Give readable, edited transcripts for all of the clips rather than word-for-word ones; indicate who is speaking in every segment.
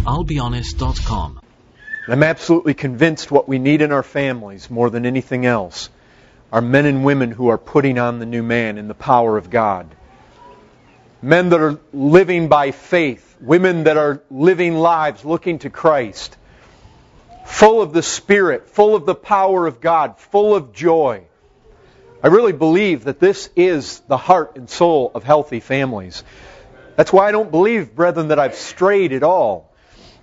Speaker 1: I'llBeHonest.com.
Speaker 2: I'm absolutely convinced what we need in our families more than anything else are men and women who are putting on the new man in the power of God. Men that are living by faith. Women that are living lives looking to Christ. Full of the Spirit, full of the power of God, full of joy. I really believe that this is the heart and soul of healthy families. That's why I don't believe, brethren, that I've strayed at all.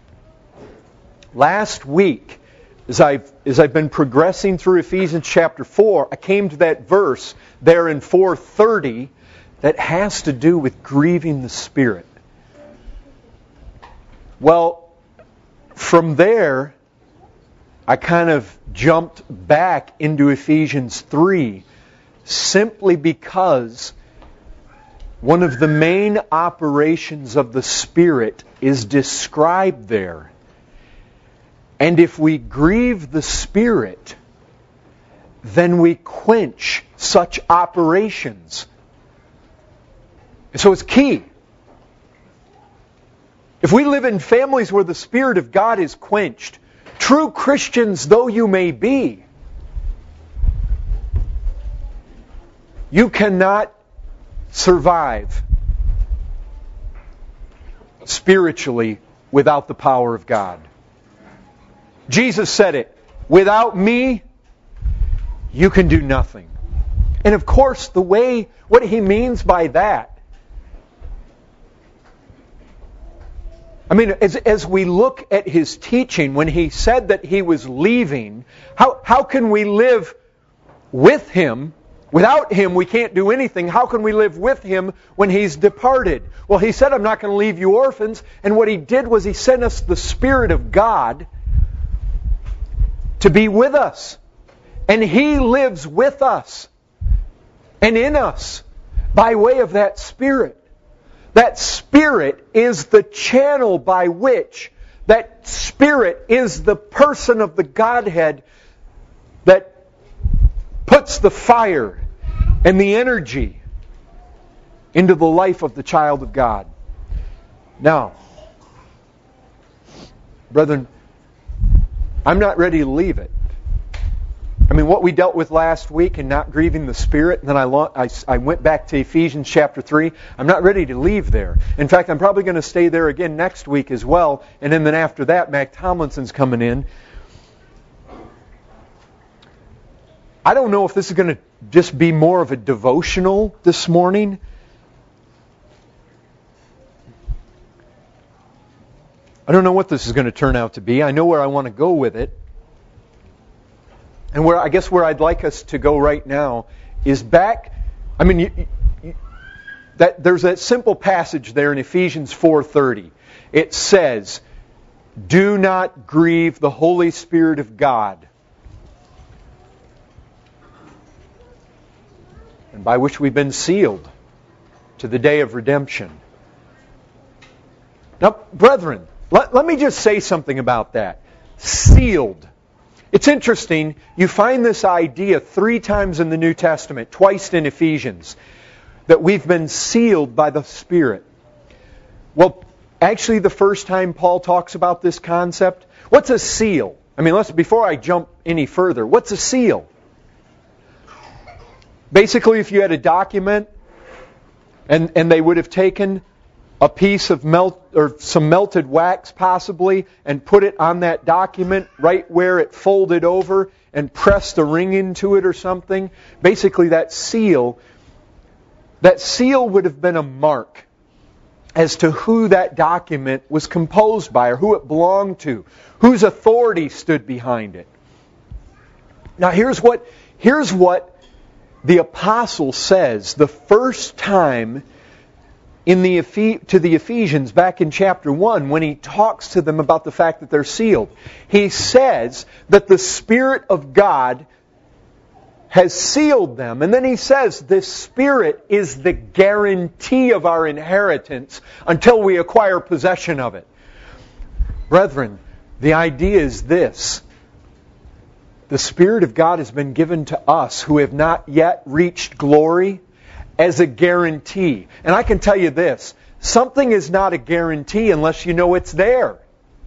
Speaker 2: Last week, as I've been progressing through Ephesians chapter 4, I came to that verse there in 4:30 that has to do with grieving the Spirit. Well, from there, I kind of jumped back into Ephesians 3 simply because one of the main operations of the Spirit is described there. And if we grieve the Spirit, then we quench such operations. So it's key. If we live in families where the Spirit of God is quenched, true Christians though you may be, you cannot survive spiritually without the power of God. Jesus said it, without me, you can do nothing. And of course, what He means by that, I mean, as we look at His teaching, when He said that He was leaving, how can we live with Him? Without Him, we can't do anything. How can we live with Him when He's departed? Well, He said, I'm not going to leave you orphans. And what He did was He sent us the Spirit of God to be with us. And He lives with us and in us by way of that Spirit. That Spirit is the channel by which, that Spirit is the person of the Godhead that puts the fire and the energy into the life of the child of God. Now, brethren, I'm not ready to leave it. I mean, what we dealt with last week and not grieving the Spirit, and then I went back to Ephesians chapter 3. I'm not ready to leave there. In fact, I'm probably going to stay there again next week as well. And then after that, Mac Tomlinson's coming in. I don't know if this is going to just be more of a devotional this morning. I don't know what this is going to turn out to be. I know where I want to go with it. And where I'd like us to go right now is back. I mean, there's that simple passage there in Ephesians 4:30. It says, "Do not grieve the Holy Spirit of God, and by which we've been sealed to the day of redemption." Now, brethren, let me just say something about that. Sealed. It's interesting, you find this idea 3 times in the New Testament, twice in Ephesians, that we've been sealed by the Spirit. Well, actually the first time Paul talks about this concept, what's a seal? I mean, before I jump any further, what's a seal? Basically, if you had a document and they would have taken a piece of some melted wax possibly and put it on that document right where it folded over and pressed a ring into it or something. Basically that seal would have been a mark as to who that document was composed by or who it belonged to, whose authority stood behind it. Now here's what the apostle says the first time to the Ephesians back in chapter 1 when he talks to them about the fact that they're sealed. He says that the Spirit of God has sealed them. And then he says this Spirit is the guarantee of our inheritance until we acquire possession of it. Brethren, the idea is this. The Spirit of God has been given to us who have not yet reached glory as a guarantee. And I can tell you this, something is not a guarantee unless you know it's there.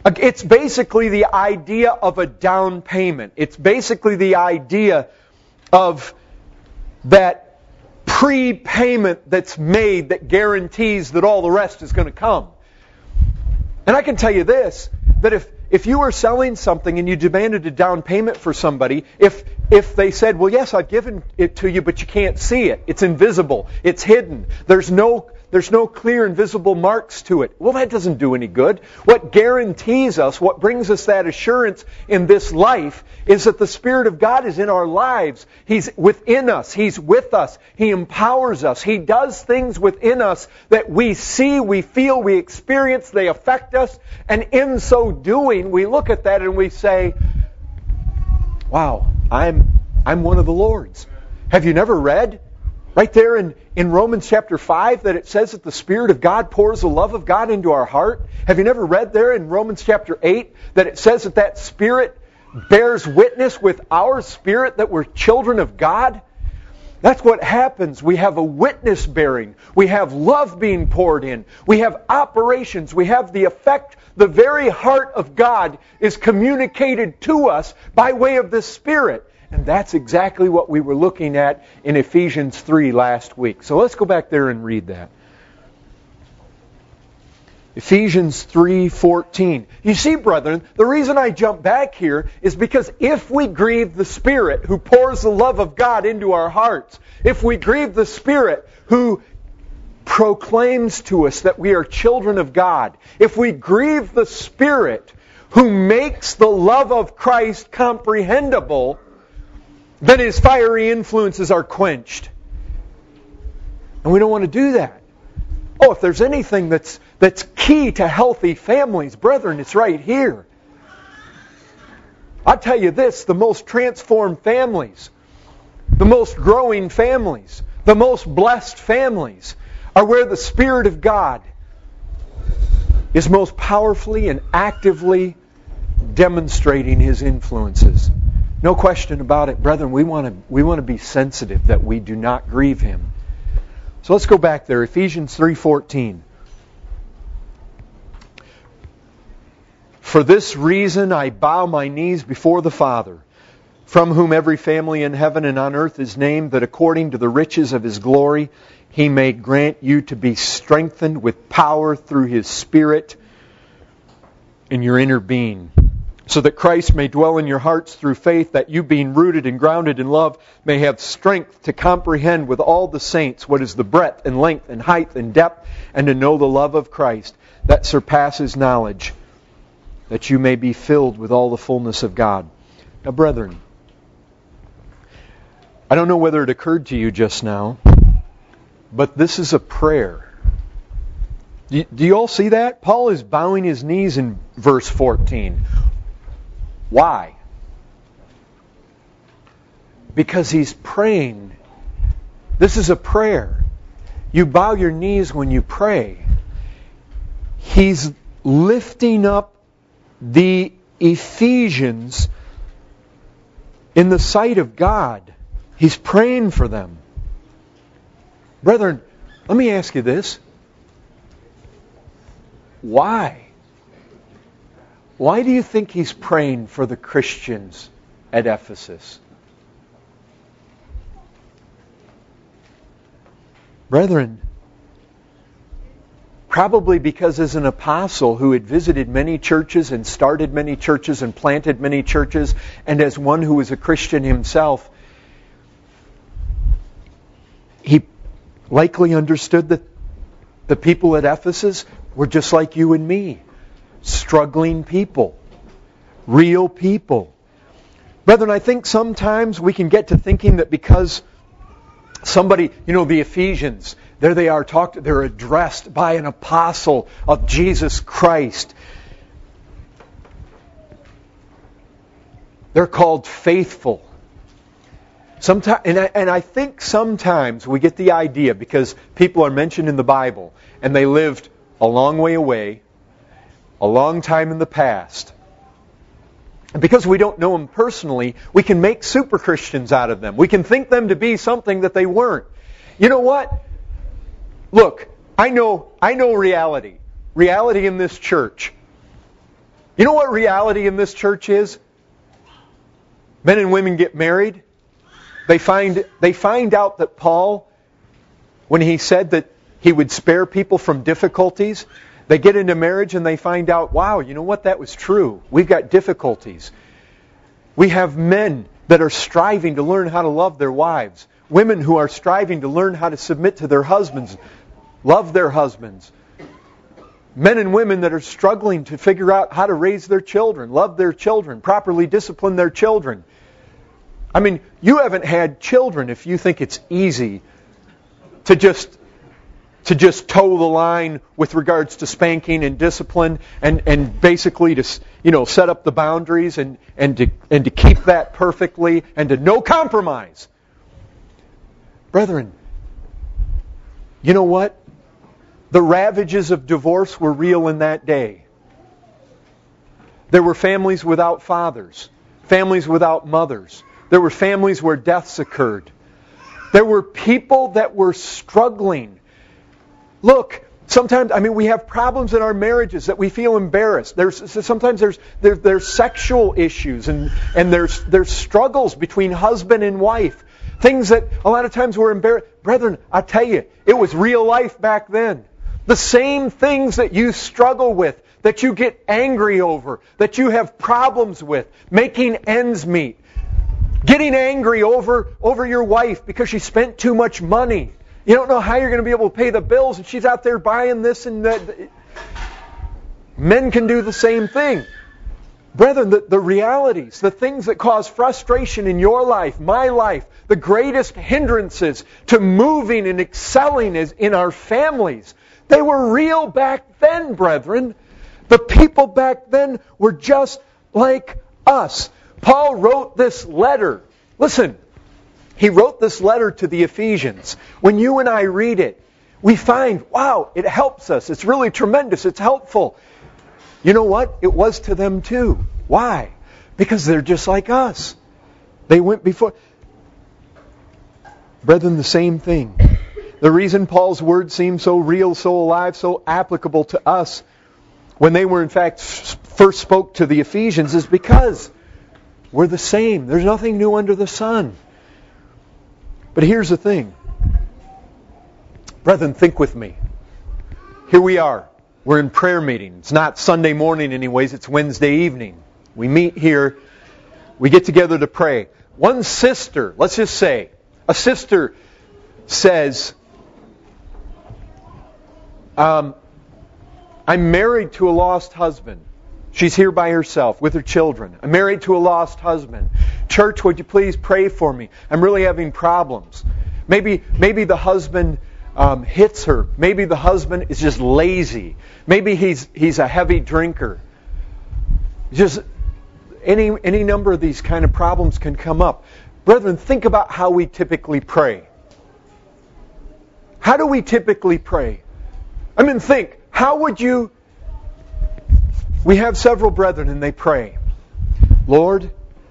Speaker 2: It's basically the idea of a down payment. It's basically the idea of that prepayment that's made that guarantees that all the rest is going to come. And I can tell you this, that if you were selling something and you demanded a down payment for somebody, if they said, well, yes, I've given it to you, but you can't see it. It's invisible. It's hidden. There's no clear and visible marks to it. Well, that doesn't do any good. What guarantees us, what brings us that assurance in this life, is that the Spirit of God is in our lives. He's within us. He's with us. He empowers us. He does things within us that we see, we feel, we experience. They affect us. And in so doing, we look at that and we say, wow, I'm one of the Lord's. Have you never read? Right there in Romans chapter 5 that it says that the Spirit of God pours the love of God into our heart. Have you never read there in Romans chapter 8 that it says that Spirit bears witness with our spirit that we're children of God? That's what happens. We have a witness bearing. We have love being poured in. We have operations. We have the effect. The very heart of God is communicated to us by way of the Spirit. And that's exactly what we were looking at in Ephesians 3 last week. So let's go back there and read that. Ephesians 3:14. You see, brethren, the reason I jump back here is because if we grieve the Spirit who pours the love of God into our hearts, if we grieve the Spirit who proclaims to us that we are children of God, if we grieve the Spirit who makes the love of Christ comprehensible, then His fiery influences are quenched. And we don't want to do that. Oh, if there's anything that's key to healthy families, brethren, it's right here. I'll tell you this, the most transformed families, the most growing families, the most blessed families are where the Spirit of God is most powerfully and actively demonstrating His influences. No question about it, brethren. We want to be sensitive that we do not grieve Him. So let's go back there. Ephesians 3:14. For this reason I bow my knees before the Father, from whom every family in heaven and on earth is named, that according to the riches of His glory He may grant you to be strengthened with power through His Spirit in your inner being, so that Christ may dwell in your hearts through faith, that you, being rooted and grounded in love, may have strength to comprehend with all the saints what is the breadth and length and height and depth, and to know the love of Christ that surpasses knowledge, that you may be filled with all the fullness of God. Now, brethren, I don't know whether it occurred to you just now, but this is a prayer. Do you all see that? Paul is bowing his knees in verse 14. Why? Because he's praying. This is a prayer. You bow your knees when you pray. He's lifting up the Ephesians in the sight of God. He's praying for them. Brethren, let me ask you this. Why? Why do you think he's praying for the Christians at Ephesus? Brethren, probably because as an apostle who had visited many churches and started many churches and planted many churches, and as one who was a Christian himself, he likely understood that the people at Ephesus were just like you and me. Struggling people. Real people. Brethren, I think sometimes we can get to thinking that because somebody, the Ephesians, there they are, they're addressed by an apostle of Jesus Christ. They're called faithful. Sometimes, and I think sometimes we get the idea, because people are mentioned in the Bible, and they lived a long way away, a long time in the past. And because we don't know them personally, we can make super Christians out of them. We can think them to be something that they weren't. You know what? Look, I know reality. Reality in this church. You know what reality in this church is? Men and women get married. They find out that Paul, when he said that he would spare people from difficulties, they get into marriage and they find out, wow, you know what, that was true. We've got difficulties. We have men that are striving to learn how to love their wives. Women who are striving to learn how to submit to their husbands, love their husbands. Men and women that are struggling to figure out how to raise their children, love their children, properly discipline their children. I mean, you haven't had children if you think it's easy to just toe the line with regards to spanking and discipline and basically to set up the boundaries and to keep that perfectly and to no compromise. Brethren, you know what? The ravages of divorce were real in that day. There were families without fathers, families without mothers. There were families where deaths occurred. There were people that were struggling. Look, sometimes, we have problems in our marriages that we feel embarrassed. Sometimes there's sexual issues and there's struggles between husband and wife. Things that a lot of times we're embarrassed. Brethren, I tell you, it was real life back then. The same things that you struggle with, that you get angry over, that you have problems with, making ends meet, getting angry over your wife because she spent too much money. You don't know how you're going to be able to pay the bills, and she's out there buying this and that. Men can do the same thing. Brethren, the realities, the things that cause frustration in your life, my life, the greatest hindrances to moving and excelling is in our families. They were real back then, brethren. The people back then were just like us. Paul wrote this letter. Listen, he wrote this letter to the Ephesians. When you and I read it, we find, wow, it helps us. It's really tremendous. It's helpful. You know what? It was to them too. Why? Because they're just like us. They went before. Brethren, the same thing. The reason Paul's words seem so real, so alive, so applicable to us when they were in fact first spoke to the Ephesians is because we're the same. There's nothing new under the sun. But here's the thing. Brethren, think with me. Here we are. We're in prayer meeting. It's not Sunday morning anyways, it's Wednesday evening. We meet here. We get together to pray. One sister, let's just say, a sister says, I'm married to a lost husband. She's here by herself with her children. I'm married to a lost husband. Church, would you please pray for me? I'm really having problems. Maybe the husband hits her. Maybe the husband is just lazy. Maybe he's a heavy drinker. Just any number of these kind of problems can come up. Brethren, think about how we typically pray. How do we typically pray? Think, how would you... We have several brethren and they pray, Lord,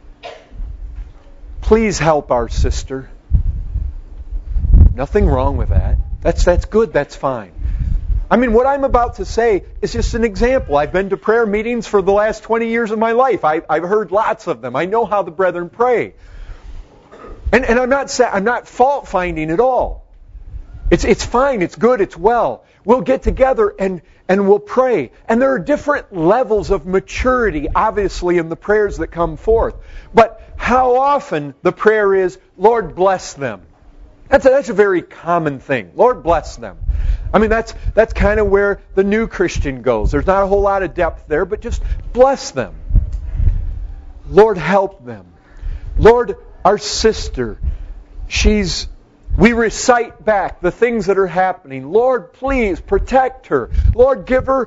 Speaker 2: please help our sister. Nothing wrong with that. That's good, that's fine. What I'm about to say is just an example. I've been to prayer meetings for the last 20 years of my life. I've heard lots of them. I know how the brethren pray. And I'm not fault finding at all. It's fine, it's good, it's well. We'll get together and we'll pray. And there are different levels of maturity, obviously, in the prayers that come forth. But how often the prayer is, Lord, bless them. That's a very common thing. Lord, bless them. That's kind of where the new Christian goes. There's not a whole lot of depth there, but just bless them. Lord, help them. Lord, our sister, we recite back the things that are happening. Lord, please protect her. Lord, give her,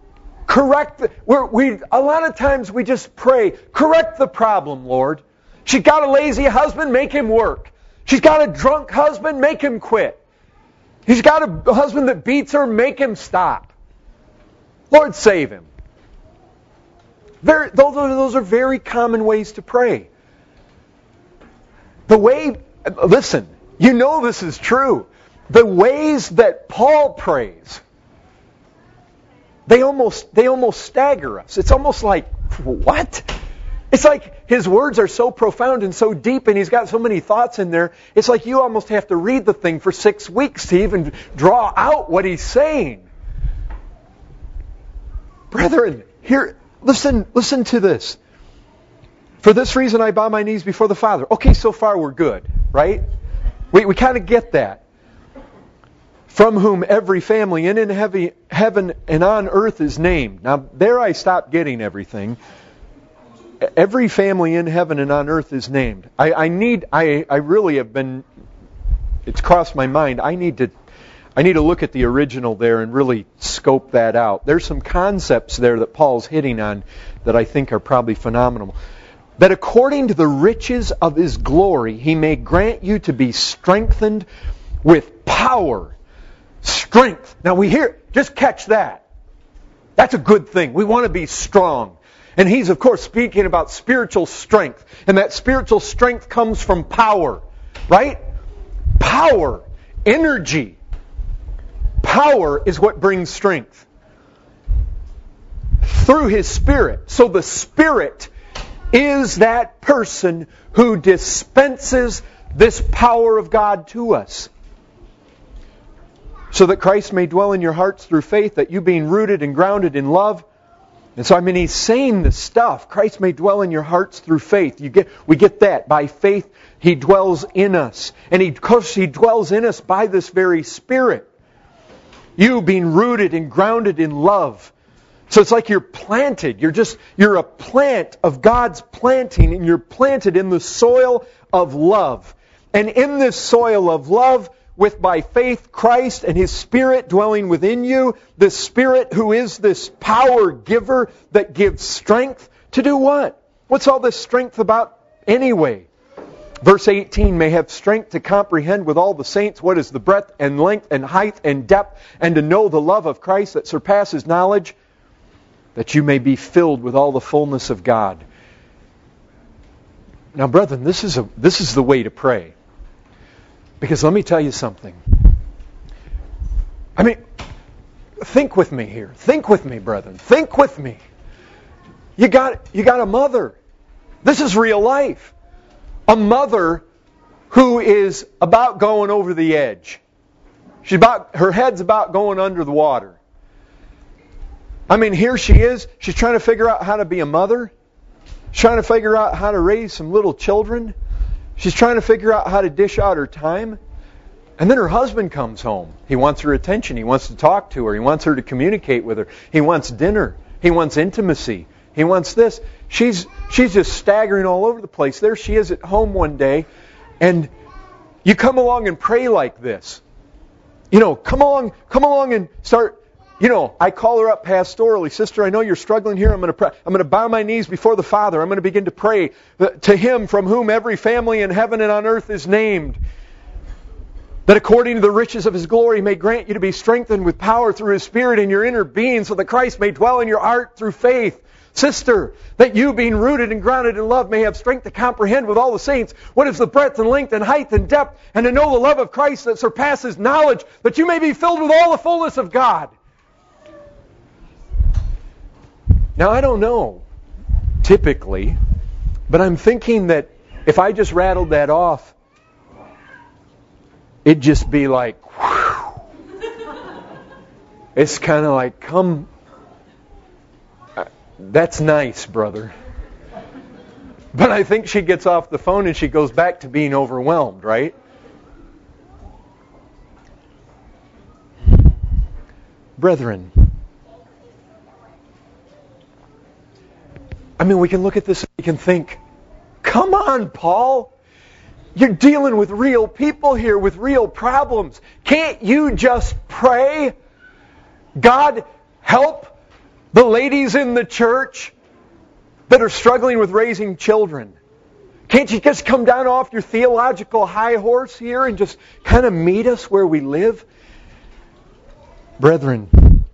Speaker 2: a lot of times we just pray, correct the problem, Lord. She's got a lazy husband, make him work. She's got a drunk husband, make him quit. He's got a husband that beats her, make him stop. Lord, save him. Those are very common ways to pray. Listen, you know this is true. The ways that Paul prays they almost stagger us. It's almost like, what? It's like his words are so profound and so deep, and he's got so many thoughts in there. It's like you almost have to read the thing for 6 weeks to even draw out what he's saying. Brethren, here, listen to this. For this reason I bow my knees before the Father. Okay, so far we're good, right? We kind of get that. From whom every family in heaven and on earth is named. Now, there I stopped getting everything. Every family in heaven and on earth is named. I really have been, it's crossed my mind, I need to look at the original there and really scope that out. There's some concepts there that Paul's hitting on that I think are probably phenomenal. That according to the riches of His glory, He may grant you to be strengthened with power. Strength. Now we hear, just catch that. That's a good thing. We want to be strong. And he's, of course, speaking about spiritual strength. And that spiritual strength comes from power. Right? Power. Energy. Power is what brings strength. Through His Spirit. So the Spirit is that person who dispenses this power of God to us. So that Christ may dwell in your hearts through faith, that you being rooted and grounded in love. And so, he's saying this stuff. Christ may dwell in your hearts through faith. We get that. By faith, He dwells in us. And because He dwells in us by this very Spirit. You being rooted and grounded in love. So it's like you're planted. You're a plant of God's planting, and you're planted in the soil of love. And in this soil of love, with by faith Christ and His Spirit dwelling within you, the Spirit who is this power giver that gives strength to do what? What's all this strength about anyway? Verse 18, may have strength to comprehend with all the saints what is the breadth and length and height and depth, and to know the love of Christ that surpasses knowledge, that you may be filled with all the fullness of God. Now, brethren, this is the way to pray. Because let me tell you something. Think with me here. Think with me, brethren. Think with me. You got a mother. This is real life. A mother who is about going over the edge. Her head's about going under the water. Here she is. She's trying to figure out how to be a mother. She's trying to figure out how to raise some little children. She's trying to figure out how to dish out her time. And then her husband comes home. He wants her attention. He wants to talk to her. He wants her to communicate with her. He wants dinner. He wants intimacy. He wants this. She's just staggering all over the place. There she is at home one day. And you come along and pray like this. Come along and start. I call her up pastorally. Sister, I know you're struggling here. I'm going to bow my knees before the Father. I'm going to begin to pray to Him from whom every family in heaven and on earth is named. That according to the riches of His glory may grant you to be strengthened with power through His Spirit in your inner being, so that Christ may dwell in your heart through faith. Sister, that you being rooted and grounded in love may have strength to comprehend with all the saints what is the breadth and length and height and depth, and to know the love of Christ that surpasses knowledge, that you may be filled with all the fullness of God. Now, I don't know, typically, but I'm thinking that if I just rattled that off, it'd just be like, whew. It's kind of like, come, that's nice, brother. But I think she gets off the phone and she goes back to being overwhelmed, right? Brethren, we can look at this and we can think, come on, Paul. You're dealing with real people here, with real problems. Can't you just pray? God, help the ladies in the church that are struggling with raising children. Can't you just come down off your theological high horse here and just kind of meet us where we live? Brethren,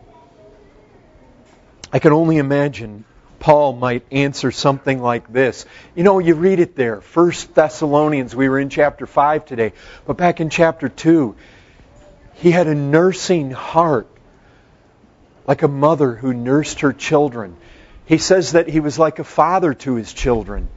Speaker 2: I can only imagine Paul might answer something like this. You read it there. 1 Thessalonians, we were in chapter 5 today. But back in chapter 2, he had a nursing heart like a mother who nursed her children. He says that He was like a father to His children.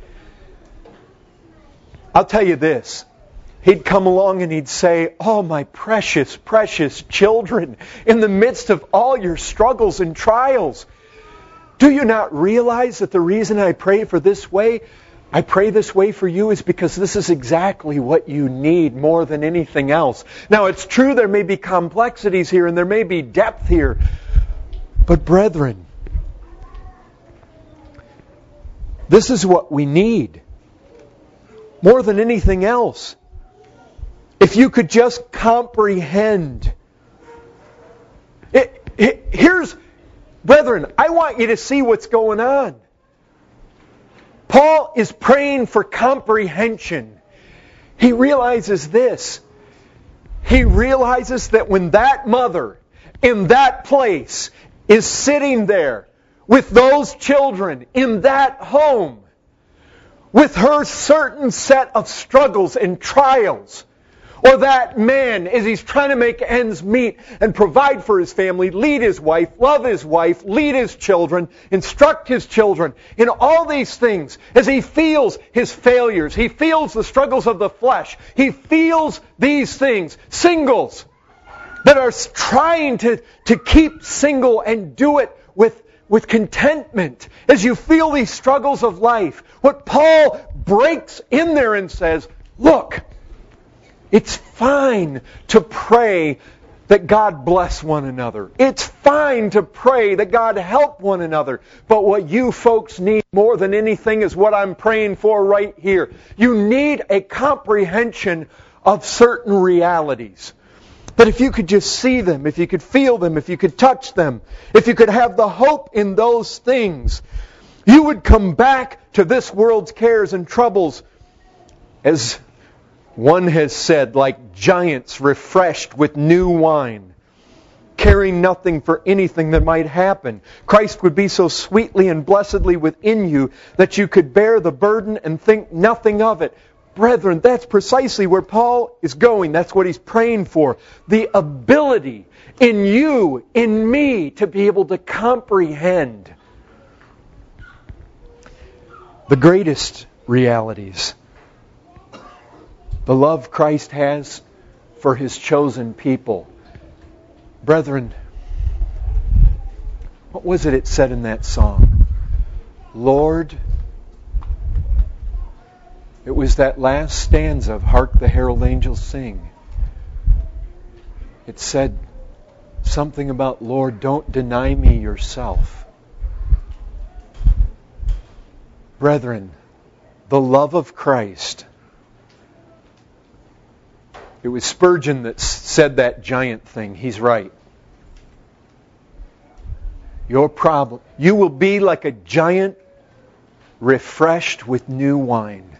Speaker 2: I'll tell you this. He'd come along and He'd say, "Oh, my precious, precious children, in the midst of all your struggles and trials, do you not realize that the reason I pray for this way, I pray this way for you, is because this is exactly what you need more than anything else." Now, it's true there may be complexities here and there may be depth here. But brethren, this is what we need more than anything else. If you could just comprehend. Brethren, I want you to see what's going on. Paul is praying for comprehension. He realizes this. He realizes that when that mother in that place is sitting there with those children in that home, with her certain set of struggles and trials, or that man, as he's trying to make ends meet and provide for his family, lead his wife, love his wife, lead his children, instruct his children, in all these things, as he feels his failures, he feels the struggles of the flesh, he feels these things, singles that are trying to keep single and do it with contentment, as you feel these struggles of life, what Paul breaks in there and says, look, it's fine to pray that God bless one another. It's fine to pray that God help one another. But what you folks need more than anything is what I'm praying for right here. You need a comprehension of certain realities. That if you could just see them, if you could feel them, if you could touch them, if you could have the hope in those things, you would come back to this world's cares and troubles as one has said, like giants refreshed with new wine, caring nothing for anything that might happen. Christ would be so sweetly and blessedly within you that you could bear the burden and think nothing of it. Brethren, that's precisely where Paul is going. That's what he's praying for. The ability in you, in me, to be able to comprehend the greatest realities. The love Christ has for His chosen people. Brethren, what was it said in that song? Lord, it was that last stanza of Hark the Herald Angels Sing. It said something about, Lord, don't deny me yourself. Brethren, the love of Christ. It was Spurgeon that said that giant thing. He's right. Your problem, you will be like a giant refreshed with new wine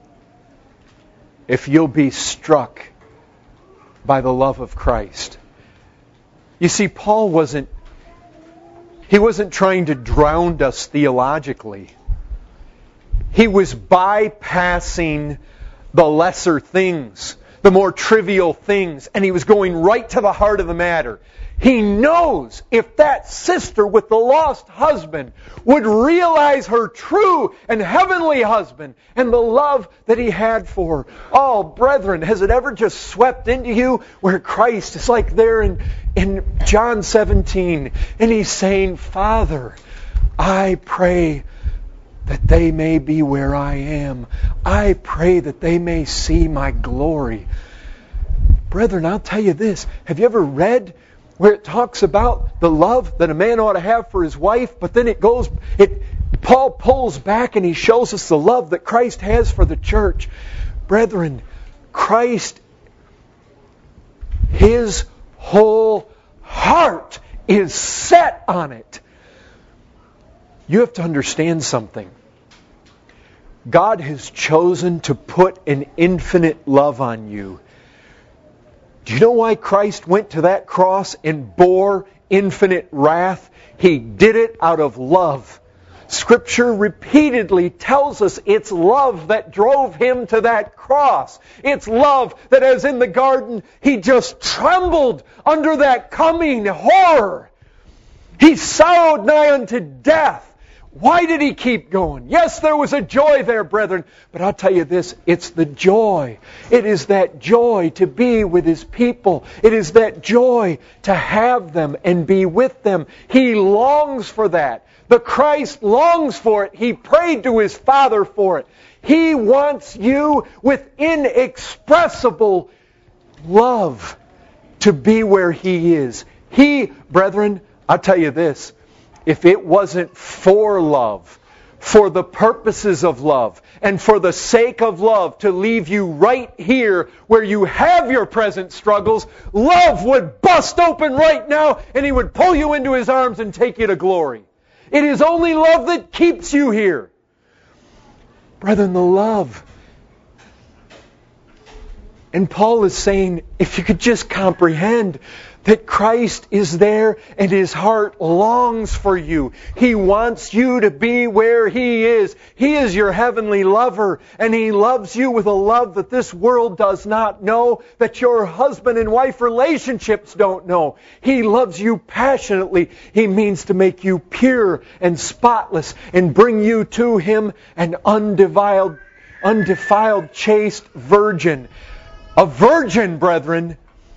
Speaker 2: if you'll be struck by the love of Christ. You see, Paul wasn't trying to drown us theologically. He was bypassing the lesser things, the more trivial things, and he was going right to the heart of the matter. He knows if that sister with the lost husband would realize her true and heavenly husband and the love that he had for her. Oh, brethren, has it ever just swept into you where Christ is like there in John 17, and He's saying, Father, I pray that they may be where I am. I pray that they may see my glory. Brethren, I'll tell you this. Have you ever read where it talks about the love that a man ought to have for his wife, but then Paul pulls back and he shows us the love that Christ has for the church. Brethren, Christ, His whole heart is set on it. You have to understand something. God has chosen to put an infinite love on you. Do you know why Christ went to that cross and bore infinite wrath? He did it out of love. Scripture repeatedly tells us it's love that drove Him to that cross. It's love that, as in the garden, He just trembled under that coming horror. He sorrowed nigh unto death. Why did He keep going? Yes, there was a joy there, brethren. But I'll tell you this, it's the joy. It is that joy to be with His people. It is that joy to have them and be with them. He longs for that. The Christ longs for it. He prayed to His Father for it. He wants you with inexpressible love to be where He is. He, brethren, I'll tell you this, if it wasn't for love, for the purposes of love, and for the sake of love to leave you right here where you have your present struggles, love would bust open right now and He would pull you into His arms and take you to glory. It is only love that keeps you here. Brethren, the love. And Paul is saying, if you could just comprehend that Christ is there and His heart longs for you. He wants you to be where He is. He is your heavenly lover, and He loves you with a love that this world does not know, that your husband and wife relationships don't know. He loves you passionately. He means to make you pure and spotless and bring you to Him an undefiled, chaste virgin. A virgin, brethren.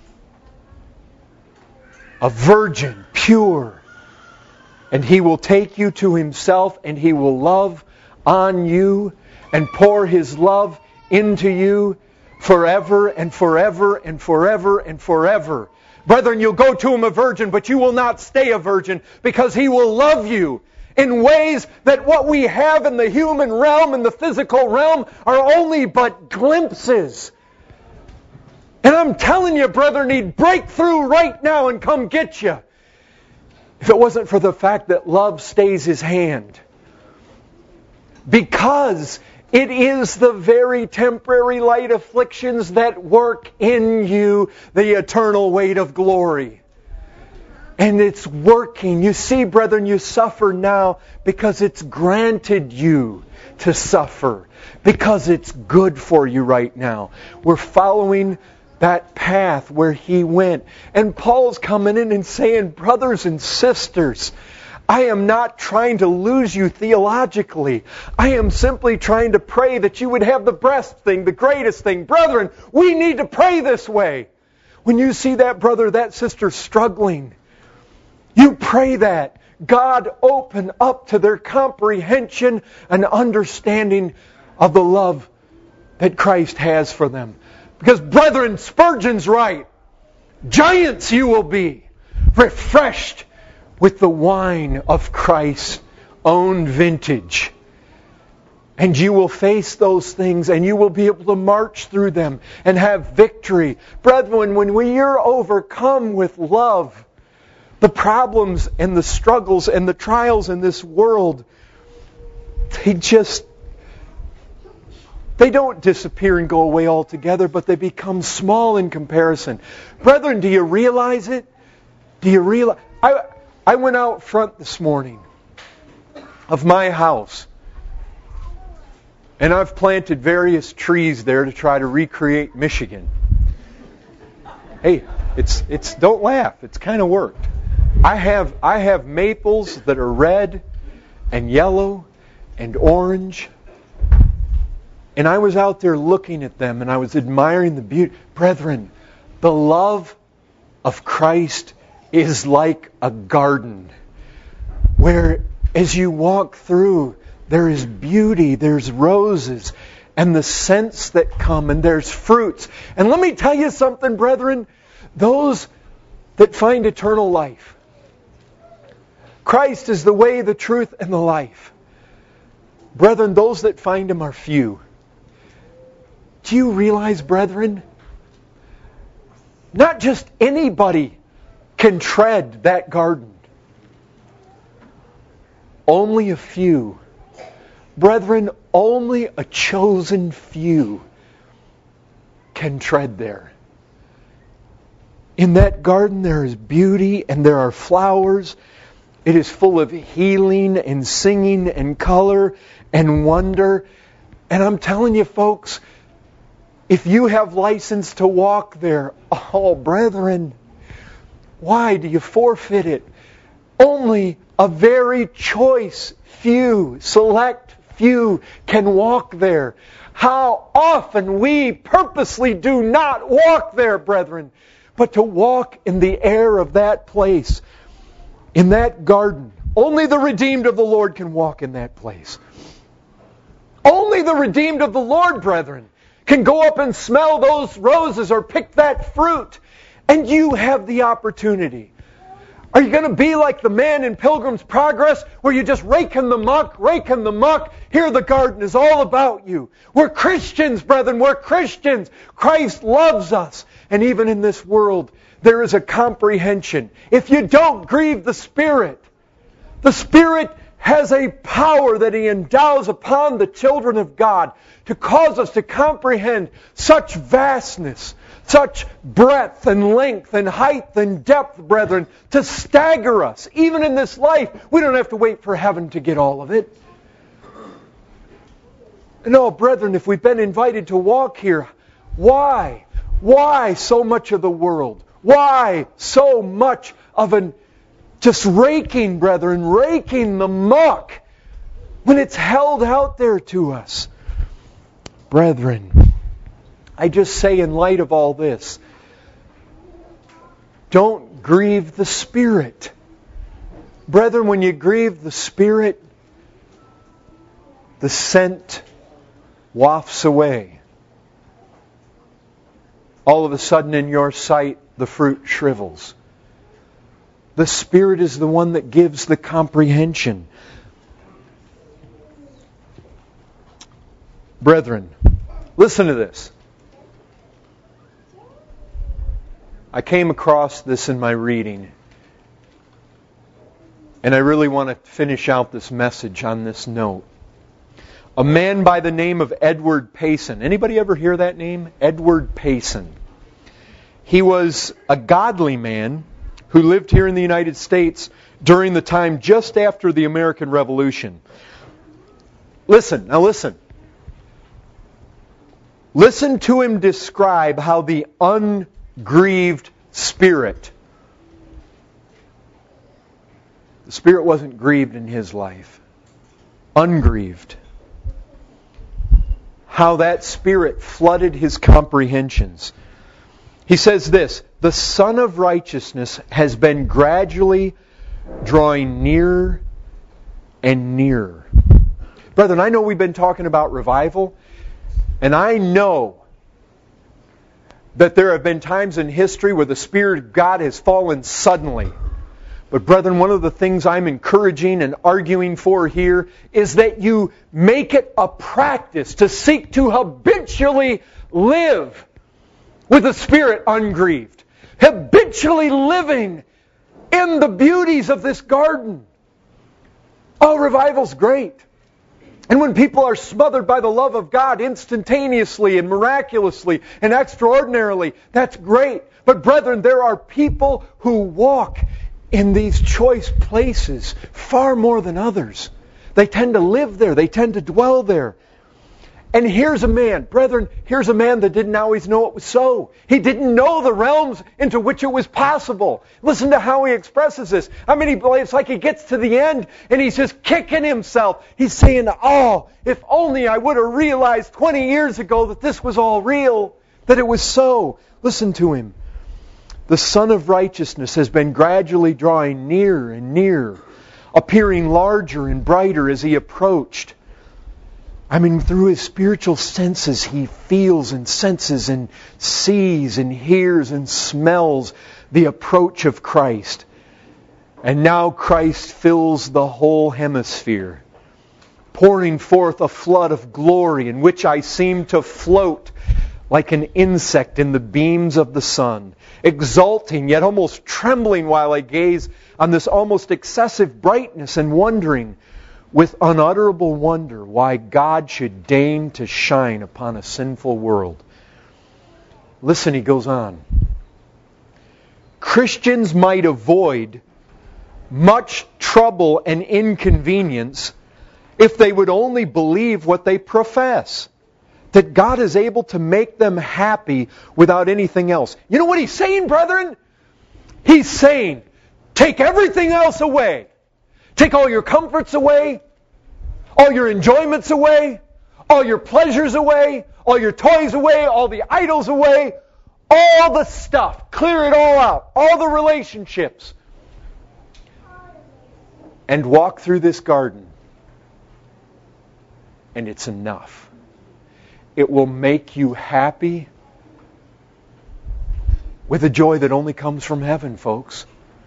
Speaker 2: A virgin, pure. And He will take you to Himself, and He will love on you and pour His love into you forever and forever and forever and forever. Brethren, you'll go to Him a virgin, but you will not stay a virgin, because He will love you in ways that what we have in the human realm, in the physical realm, are only but glimpses. And I'm telling you, brethren, He'd break through right now and come get you, if it wasn't for the fact that love stays His hand. Because it is the very temporary light afflictions that work in you the eternal weight of glory. And it's working. You see, brethren, you suffer now because it's granted you to suffer. Because it's good for you right now. We're following that path where He went. And Paul's coming in and saying, brothers and sisters, I am not trying to lose you theologically. I am simply trying to pray that you would have the best thing, the greatest thing. Brethren, we need to pray this way. When you see that brother, that sister struggling, you pray that God open up to their comprehension and understanding of the love that Christ has for them. Because, brethren, Spurgeon's right. Giants you will be, refreshed with the wine of Christ's own vintage. And you will face those things, and you will be able to march through them and have victory. Brethren, when we are overcome with love, the problems and the struggles and the trials in this world, they don't disappear and go away altogether, but they become small in comparison. Brethren, do you realize it? Do you realize? I went out front this morning of my house, and I've planted various trees there to try to recreate Michigan. Hey, it's don't laugh. It's kind of worked. I have maples that are red and yellow and orange. And I was out there looking at them, and I was admiring the beauty. Brethren, the love of Christ is like a garden where as you walk through, there is beauty, there's roses, and the scents that come, and there's fruits. And let me tell you something, brethren, those that find eternal life, Christ is the way, the truth, and the life. Brethren, those that find Him are few. Do you realize, brethren, not just anybody can tread that garden. Only a few. Brethren, only a chosen few can tread there. In that garden there is beauty and there are flowers. It is full of healing and singing and color and wonder. And I'm telling you, folks, if you have license to walk there, oh, brethren, why do you forfeit it? Only a very choice few, select few, can walk there. How often we purposely do not walk there, brethren, but to walk in the air of that place, in that garden. Only the redeemed of the Lord can walk in that place. Only the redeemed of the Lord, brethren, can go up and smell those roses or pick that fruit. And you have the opportunity. Are you going to be like the man in Pilgrim's Progress where you just rake in the muck? Here the garden is all about you. We're Christians, brethren. We're Christians. Christ loves us. And even in this world, there is a comprehension. If you don't grieve the Spirit has a power that He endows upon the children of God to cause us to comprehend such vastness, such breadth and length and height and depth, brethren, to stagger us. Even in this life, we don't have to wait for heaven to get all of it. No, brethren, if we've been invited to walk here, why? Why so much of the world? Why so much of just raking, brethren, raking the muck when it's held out there to us? Brethren, I just say in light of all this, don't grieve the Spirit. Brethren, when you grieve the Spirit, the scent wafts away. All of a sudden in your sight, the fruit shrivels. The Spirit is the one that gives the comprehension. Brethren, listen to this. I came across this in my reading, and I really want to finish out this message on this note. A man by the name of Edward Payson. Anybody ever hear that name? Edward Payson. He was a godly man who lived here in the United States during the time just after the American Revolution. Listen, now listen. Listen to him describe how the ungrieved Spirit. The Spirit wasn't grieved in his life. Ungrieved. How that Spirit flooded his comprehensions. He says this, the Son of Righteousness has been gradually drawing nearer and nearer. Brethren, I know we've been talking about revival, and I know that there have been times in history where the Spirit of God has fallen suddenly. But brethren, one of the things I'm encouraging and arguing for here is that you make it a practice to seek to habitually live with the Spirit ungrieved. Habitually living in the beauties of this garden. Oh, revival's great. And when people are smothered by the love of God instantaneously and miraculously and extraordinarily, that's great. But brethren, there are people who walk in these choice places far more than others. They tend to live there. They tend to dwell there. And here's a man, brethren, here's a man that didn't always know it was so. He didn't know the realms into which it was possible. Listen to how he expresses this. I mean, it's like he gets to the end and he's just kicking himself. He's saying, oh, if only I would have realized 20 years ago that this was all real, that it was so. Listen to him. The Son of Righteousness has been gradually drawing nearer and nearer, appearing larger and brighter as he approached. I mean, through his spiritual senses, he feels and senses and sees and hears and smells the approach of Christ. And now Christ fills the whole hemisphere, pouring forth a flood of glory in which I seem to float like an insect in the beams of the sun, exulting yet almost trembling while I gaze on this almost excessive brightness and wondering with unutterable wonder why God should deign to shine upon a sinful world. Listen, he goes on. Christians might avoid much trouble and inconvenience if they would only believe what they profess. That God is able to make them happy without anything else. You know what he's saying, brethren? He's saying, take everything else away. Take all your comforts away, all your enjoyments away, all your pleasures away, all your toys away, all the idols away, all the stuff. Clear it all out, all the relationships. And walk through this garden. And it's enough. It will make you happy with a joy that only comes from heaven, folks.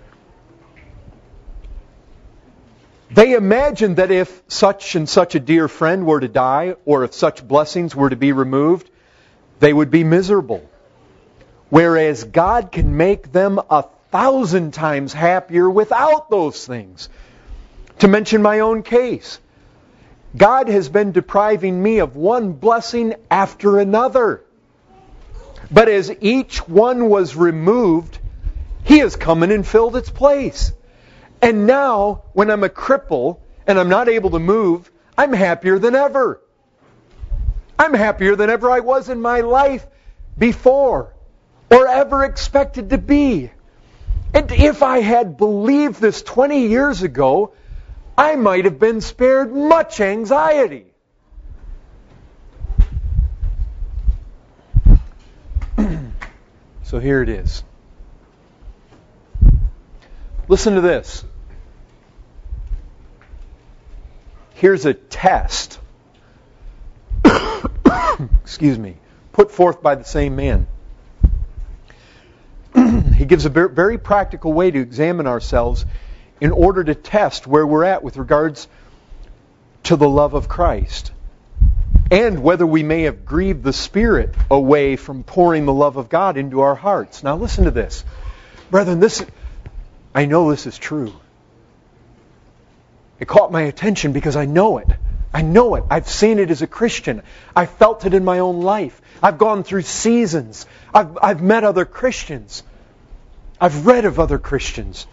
Speaker 2: They imagined that if such and such a dear friend were to die, or if such blessings were to be removed, they would be miserable. Whereas God can make them 1,000 times happier without those things. To mention my own case, God has been depriving me of one blessing after another. But as each one was removed, He has come in and filled its place. And now, when I'm a cripple and I'm not able to move, I'm happier than ever. I'm happier than ever I was in my life before or ever expected to be. And if I had believed this 20 years ago, I might have been spared much anxiety. So here it is. Listen to this. Here's a test. Excuse me. Put forth by the same man. He gives a very practical way to examine ourselves in order to test where we're at with regards to the love of Christ. And whether we may have grieved the Spirit away from pouring the love of God into our hearts. Now listen to this. Brethren, I know this is true. It caught my attention because I know it. I know it. I've seen it as a Christian. I felt it in my own life. I've gone through seasons. I've met other Christians. I've read of other Christians.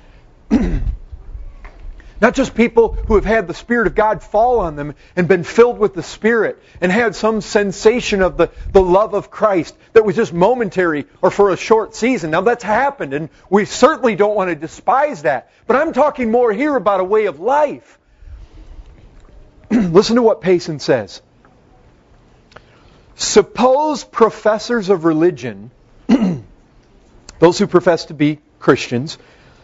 Speaker 2: Not just people who have had the Spirit of God fall on them and been filled with the Spirit and had some sensation of the love of Christ that was just momentary or for a short season. Now that's happened, and we certainly don't want to despise that. But I'm talking more here about a way of life. Listen to what Payson says. Suppose professors of religion, those who profess to be Christians,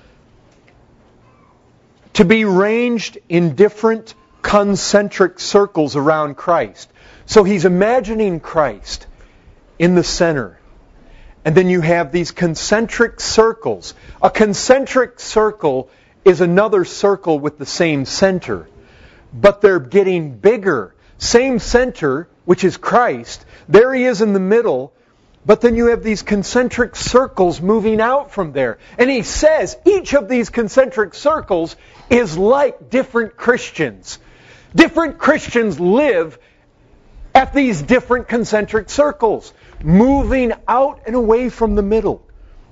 Speaker 2: to be ranged in different concentric circles around Christ. So he's imagining Christ in the center. And then you have these concentric circles. A concentric circle is another circle with the same center. But they're getting bigger. Same center, which is Christ. There He is in the middle. But then you have these concentric circles moving out from there. And he says each of these concentric circles is like different Christians. Different Christians live at these different concentric circles, moving out and away from the middle.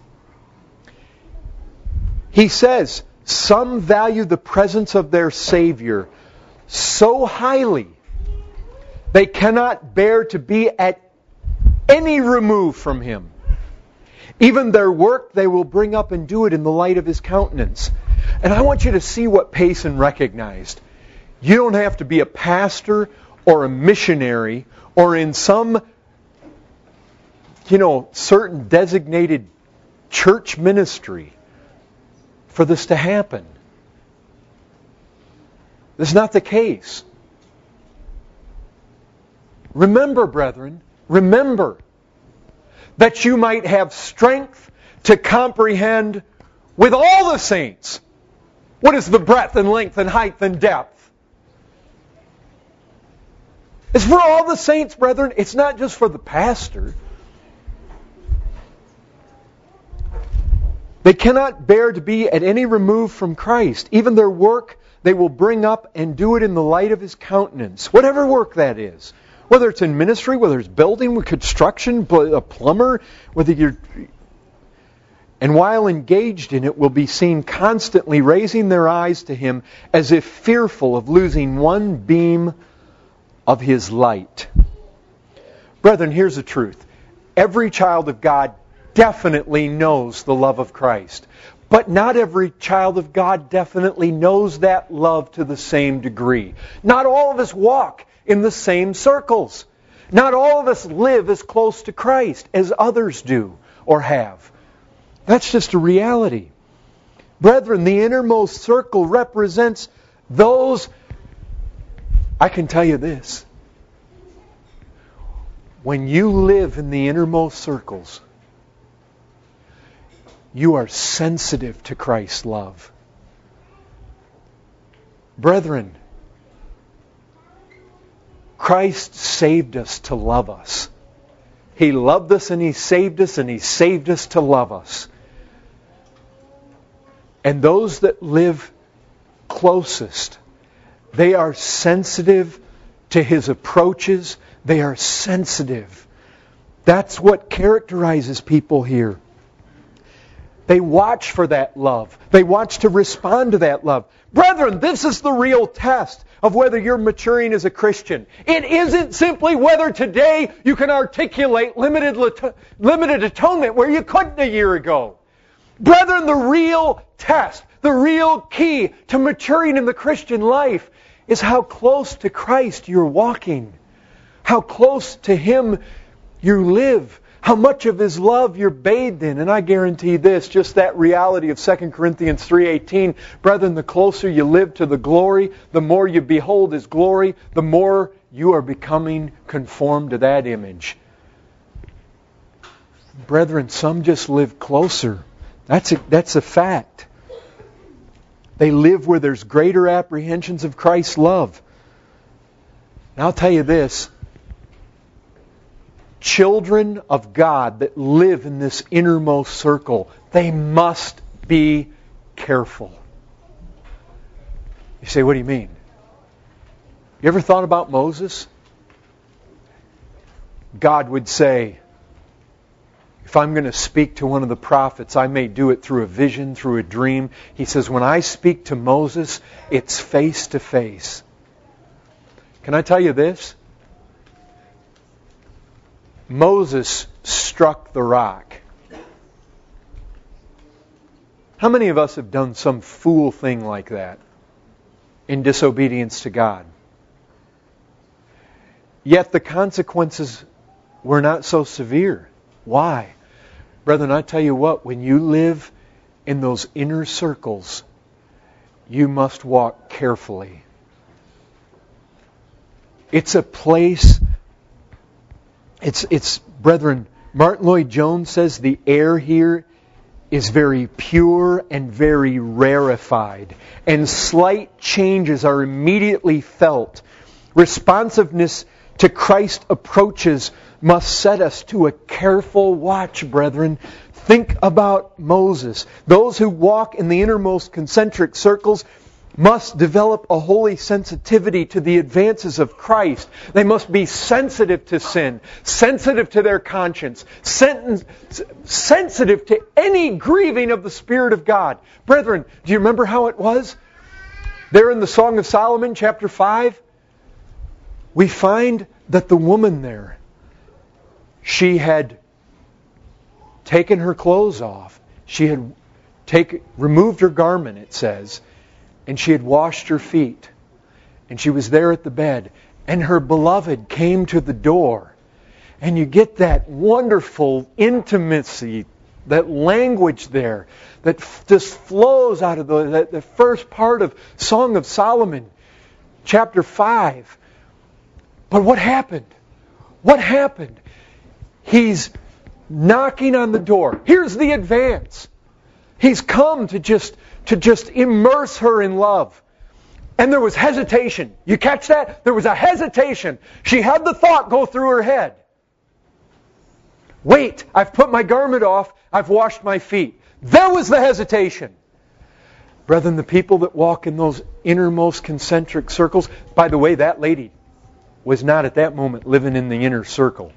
Speaker 2: He says, some value the presence of their Savior so highly they cannot bear to be at any remove from Him. Even their work they will bring up and do it in the light of His countenance. And I want you to see what Payson recognized. You don't have to be a pastor or a missionary or in some, certain designated church ministry for this to happen. That's not the case. Remember, brethren, remember that you might have strength to comprehend with all the saints what is the breadth and length and height and depth. It's for all the saints, brethren. It's not just for the pastor. They cannot bear to be at any remove from Christ. Even their work they will bring up and do it in the light of His countenance. Whatever work that is. Whether it's in ministry, whether it's building, construction, a plumber, whether you're... And while engaged in it, will be seen constantly raising their eyes to Him as if fearful of losing one beam of His light. Brethren, here's the truth. Every child of God definitely knows the love of Christ. But not every child of God definitely knows that love to the same degree. Not all of us walk in the same circles. Not all of us live as close to Christ as others do or have. That's just a reality. Brethren, the innermost circle represents those. I can tell you this. When you live in the innermost circles, you are sensitive to Christ's love. Brethren, Christ saved us to love us. He loved us and He saved us, and He saved us to love us. And those that live closest, they are sensitive to His approaches. They are sensitive. That's what characterizes people here. They watch for that love. They watch to respond to that love. Brethren, this is the real test of whether you're maturing as a Christian. It isn't simply whether today you can articulate limited atonement where you couldn't a year ago. Brethren, the real test, the real key to maturing in the Christian life is how close to Christ you're walking. How close to Him you live. How much of His love you're bathed in. And I guarantee this, just that reality of 2 Corinthians 3:18, brethren, the closer you live to the glory, the more you behold His glory, the more you are becoming conformed to that image. Brethren, some just live closer. That's a fact. They live where there's greater apprehensions of Christ's love. And I'll tell you this, children of God that live in this innermost circle, they must be careful. You say, what do you mean? You ever thought about Moses? God would say, if I'm going to speak to one of the prophets, I may do it through a vision, through a dream. He says, when I speak to Moses, it's face to face. Can I tell you this? Moses struck the rock. How many of us have done some fool thing like that in disobedience to God? Yet the consequences were not so severe. Why? Brethren, I tell you what, when you live in those inner circles, you must walk carefully. It's a place, brethren, Martin Lloyd-Jones says the air here is very pure and very rarefied, and slight changes are immediately felt. Responsiveness to Christ's approaches must set us to a careful watch, brethren. Think about Moses. Those who walk in the innermost concentric circles must develop a holy sensitivity to the advances of Christ. They must be sensitive to sin, sensitive to their conscience, sensitive to any grieving of the Spirit of God. Brethren, do you remember how it was? There in the Song of Solomon, chapter 5, we find that the woman there, she had taken her clothes off. She had removed her garment, it says, and she had washed her feet. And she was there at the bed. And her beloved came to the door. And you get that wonderful intimacy, that language there, that just flows out of the first part of Song of Solomon, chapter 5. But what happened? What happened? He's knocking on the door. Here's the advance. He's come to just immerse her in love. And there was hesitation. You catch that? There was a hesitation. She had the thought go through her head. Wait, I've put my garment off. I've washed my feet. There was the hesitation. Brethren, the people that walk in those innermost concentric circles, by the way, that lady was not at that moment living in the inner circle.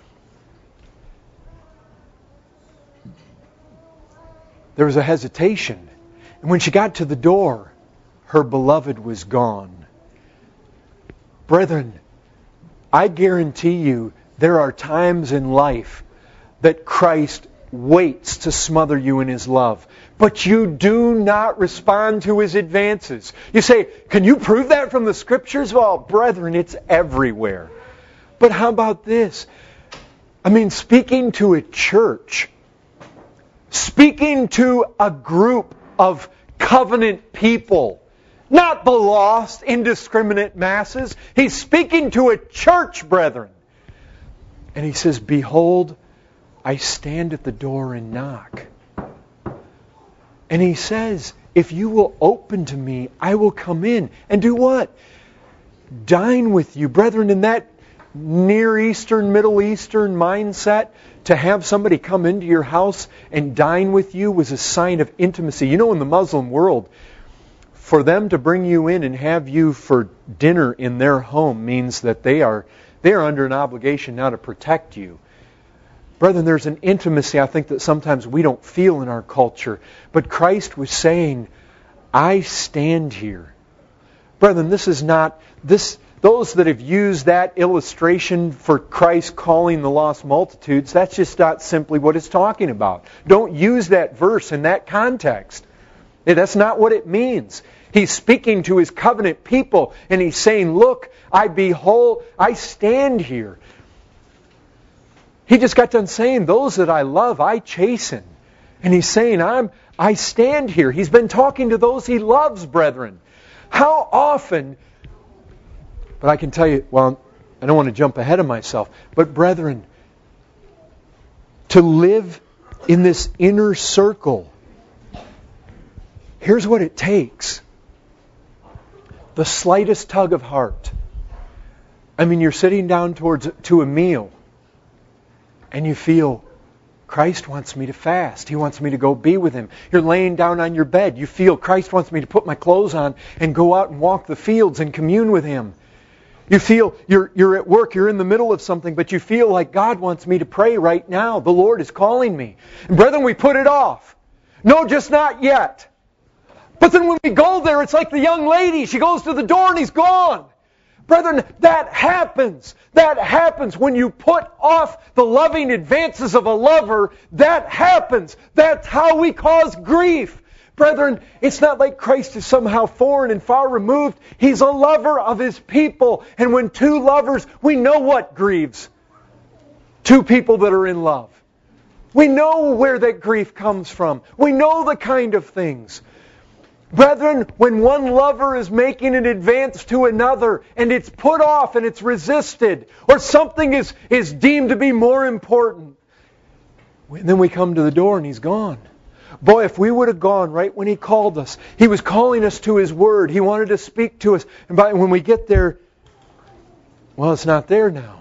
Speaker 2: There was a hesitation. And when she got to the door, her beloved was gone. Brethren, I guarantee you there are times in life that Christ waits to smother you in His love. But you do not respond to His advances. You say, can you prove that from the Scriptures? Well, brethren, it's everywhere. But how about this? I mean, speaking to a church, speaking to a group of covenant people, not the lost, indiscriminate masses. He's speaking to a church, brethren. And He says, behold, I stand at the door and knock. And He says, if you will open to me, I will come in. And do what? Dine with you. Brethren, in that Near Eastern, Middle Eastern mindset, to have somebody come into your house and dine with you was a sign of intimacy. You know, in the Muslim world, for them to bring you in and have you for dinner in their home means that they are under an obligation now to protect you. Brethren, there's an intimacy I think that sometimes we don't feel in our culture. But Christ was saying, I stand here. Brethren, this is not... Those that have used that illustration for Christ calling the lost multitudes, that's just not simply what it's talking about. Don't use that verse in that context. That's not what it means. He's speaking to His covenant people, and He's saying, look, I stand here. He just got done saying, those that I love, I chasten. And He's saying, I stand here. He's been talking to those He loves, brethren. How often... But I can tell you, well, I don't want to jump ahead of myself. But brethren, to live in this inner circle, here's what it takes. The slightest tug of heart. I mean, you're sitting down to a meal, and you feel, Christ wants me to fast. He wants me to go be with Him. You're laying down on your bed. You feel, Christ wants me to put my clothes on and go out and walk the fields and commune with Him. You feel you're at work, you're in the middle of something, but you feel like God wants me to pray right now. The Lord is calling me. And brethren, we put it off. No, just not yet. But then when we go there, it's like the young lady. She goes to the door and He's gone. Brethren, that happens. That happens when you put off the loving advances of a lover. That happens. That's how we cause grief. Brethren, it's not like Christ is somehow foreign and far removed. He's a lover of His people. And when two lovers, we know what grieves. Two people that are in love. We know where that grief comes from. We know the kind of things. Brethren, when one lover is making an advance to another and it's put off and it's resisted, or something is deemed to be more important, and then we come to the door and He's gone. Boy, if we would have gone right when He called us, He was calling us to His Word. He wanted to speak to us. And when we get there, well, it's not there now.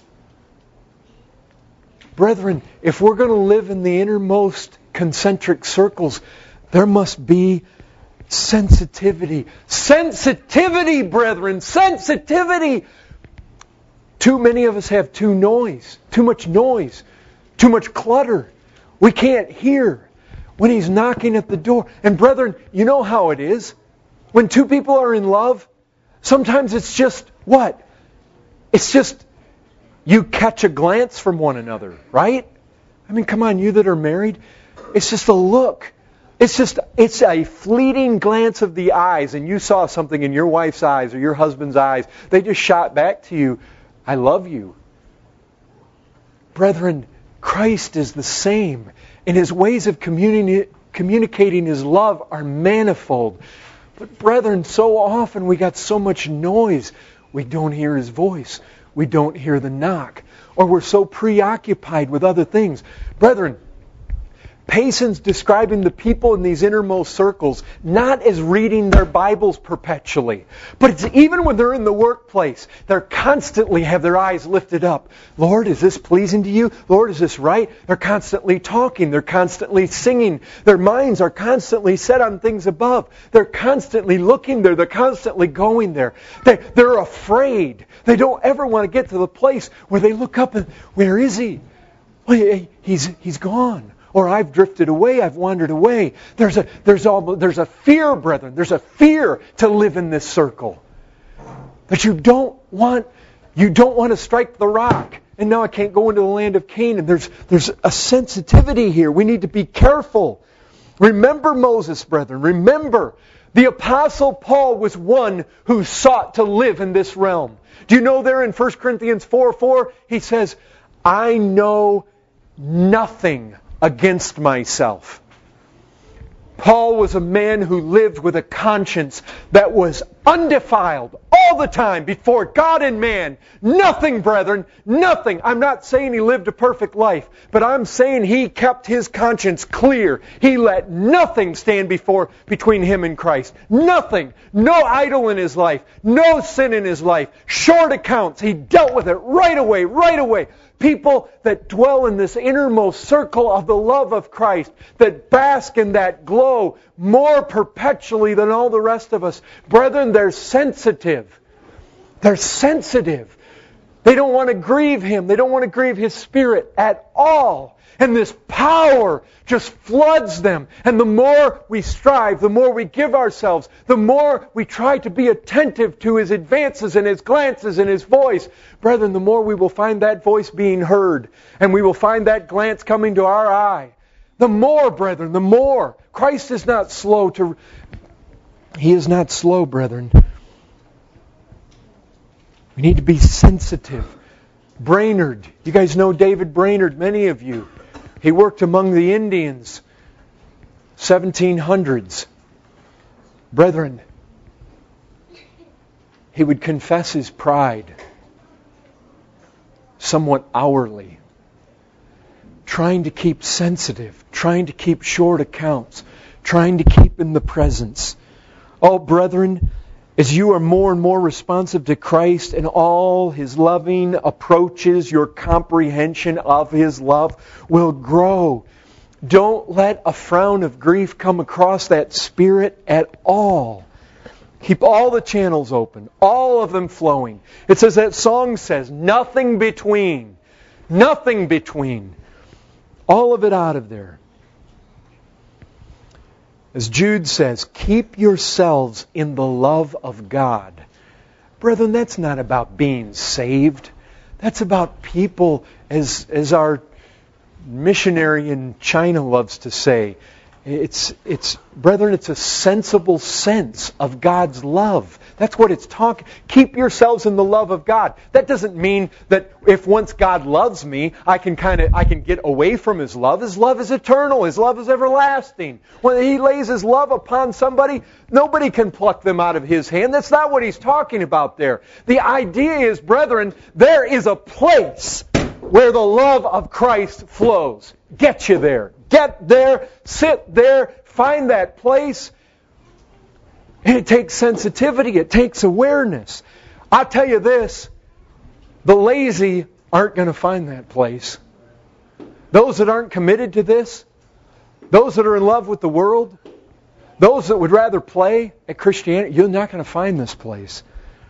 Speaker 2: Brethren, if we're going to live in the innermost concentric circles, there must be sensitivity. Sensitivity, brethren! Sensitivity! Too many of us have too much noise, too much clutter. We can't hear when He's knocking at the door. And brethren, you know how it is. When two people are in love, sometimes it's just what? It's just you catch a glance from one another, right? I mean, come on, you that are married, it's just a look. It's a fleeting glance of the eyes, and you saw something in your wife's eyes or your husband's eyes. They just shot back to you, I love you. Brethren, Christ is the same. And His ways of communicating His love are manifold. But brethren, so often we got so much noise, we don't hear His voice. We don't hear the knock. Or we're so preoccupied with other things. Brethren, Payson's describing the people in these innermost circles not as reading their Bibles perpetually, but it's even when they're in the workplace, they're constantly have their eyes lifted up. Lord, is this pleasing to you? Lord, is this right? They're constantly talking. They're constantly singing. Their minds are constantly set on things above. They're constantly looking there. They're constantly going there. They're afraid. They don't ever want to get to the place where they look up and, where is He? Well, he's gone. Or I've drifted away, I've wandered away. There's a fear, brethren. There's a fear to live in this circle. That you don't want You don't want to strike the rock. And now I can't go into the land of Canaan. There's a sensitivity here. We need to be careful. Remember Moses, brethren. Remember, the Apostle Paul was one who sought to live in this realm. Do you know there in 1 Corinthians 4:4, he says, I know nothing against myself. Paul was a man who lived with a conscience that was undefiled all the time before God and man. Nothing, brethren, nothing. I'm not saying he lived a perfect life, but I'm saying he kept his conscience clear. He let nothing stand between him and Christ. Nothing. No idol in his life. No sin in his life. Short accounts. He dealt with it right away, right away. People that dwell in this innermost circle of the love of Christ, that bask in that glow more perpetually than all the rest of us. Brethren, they're sensitive. They're sensitive. They don't want to grieve Him. They don't want to grieve His Spirit at all. And this power just floods them. And the more we strive, the more we give ourselves, the more we try to be attentive to His advances and His glances and His voice, brethren, the more we will find that voice being heard. And we will find that glance coming to our eye. The more, brethren, the more. Christ is not slow to... He is not slow, brethren. We need to be sensitive. Brainerd. You guys know David Brainerd, many of you. He worked among the Indians, 1700s. Brethren, he would confess his pride somewhat hourly, trying to keep sensitive, trying to keep short accounts, trying to keep in the presence. Oh, brethren, as you are more and more responsive to Christ and all His loving approaches, your comprehension of His love will grow. Don't let a frown of grief come across that spirit at all. Keep all the channels open, all of them flowing. It says, that song says, nothing between. Nothing between. All of it out of there. As Jude says, keep yourselves in the love of God. Brethren, that's not about being saved. That's about people, as our missionary in China loves to say. Brethren, it's a sensible sense of God's love. That's what it's talking. Keep yourselves in the love of God. That doesn't mean that if once God loves me, I can get away from His love. His love is eternal. His love is everlasting. When He lays His love upon somebody, nobody can pluck them out of His hand. That's not what He's talking about there. The idea is, brethren, there is a place where the love of Christ flows. Get you there. Get there. Sit there. Find that place. And it takes sensitivity. It takes awareness. I'll tell you this. The lazy aren't going to find that place. Those that aren't committed to this, those that are in love with the world, those that would rather play at Christianity, you're not going to find this place.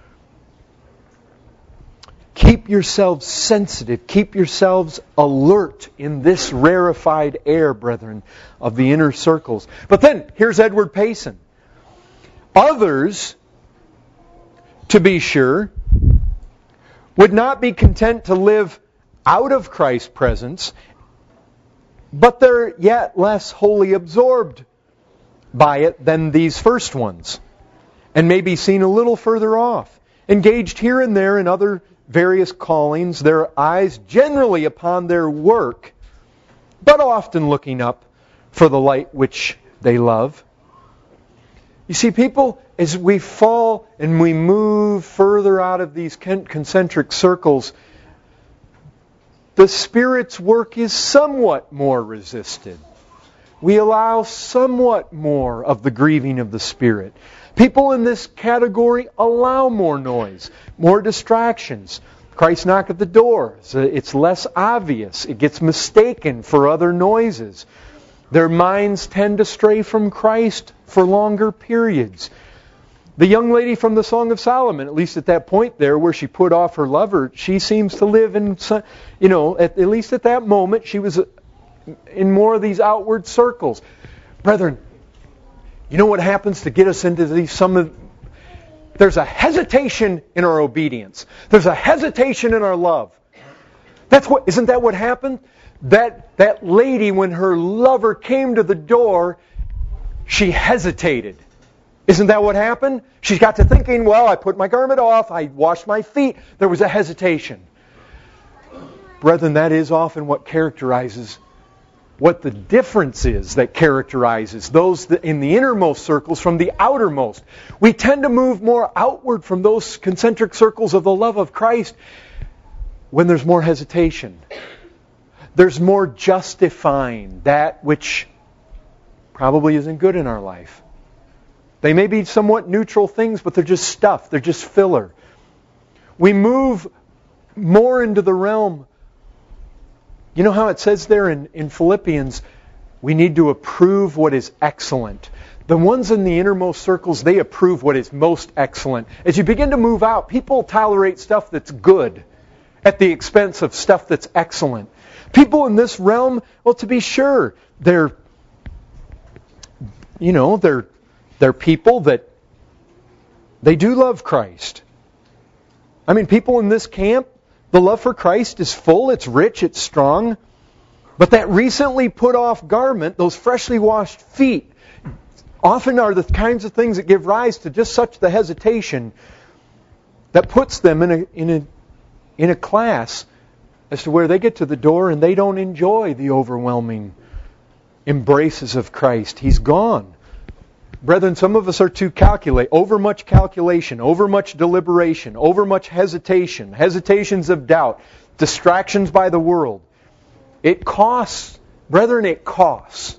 Speaker 2: Keep yourselves sensitive. Keep yourselves alert in this rarefied air, brethren, of the inner circles. But then, here's Edward Payson. Others, to be sure, would not be content to live out of Christ's presence, but they're yet less wholly absorbed by it than these first ones, and may be seen a little further off, engaged here and there in other various callings, their eyes generally upon their work, but often looking up for the light which they love. You see, people, as we fall and we move further out of these concentric circles, the Spirit's work is somewhat more resisted. We allow somewhat more of the grieving of the Spirit. People in this category allow more noise, more distractions. Christ knock at the door. It's less obvious. It gets mistaken for other noises. Their minds tend to stray from Christ for longer periods. The young lady from the Song of Solomon, at least at that point there where she put off her lover, she seems to live in, at least at that moment, she was in more of these outward circles. Brethren, you know what happens to get us into these There's a hesitation in our obedience. There's a hesitation in our love. Isn't that what happened? That lady, when her lover came to the door, she hesitated. Isn't that what happened? She got to thinking, well, I put my garment off, I washed my feet. There was a hesitation. Brethren, that is often what the difference is that characterizes those in the innermost circles from the outermost. We tend to move more outward from those concentric circles of the love of Christ when there's more hesitation. There's more justifying that which probably isn't good in our life. They may be somewhat neutral things, but they're just stuff. They're just filler. We move more into the realm. You know how it says there in Philippians, we need to approve what is excellent. The ones in the innermost circles, they approve what is most excellent. As you begin to move out, people tolerate stuff that's good at the expense of stuff that's excellent. People in this realm, well, to be sure, they're people that they do love Christ. I mean, people in this camp, the love for Christ is full, it's rich, it's strong. But that recently put off garment, those freshly washed feet, often are the kinds of things that give rise to just such the hesitation that puts them in a class as to where they get to the door and they don't enjoy the overwhelming embraces of Christ. He's gone. Brethren, some of us are too overmuch calculation, overmuch deliberation, overmuch hesitation, hesitations of doubt, distractions by the world. It costs. Brethren, it costs.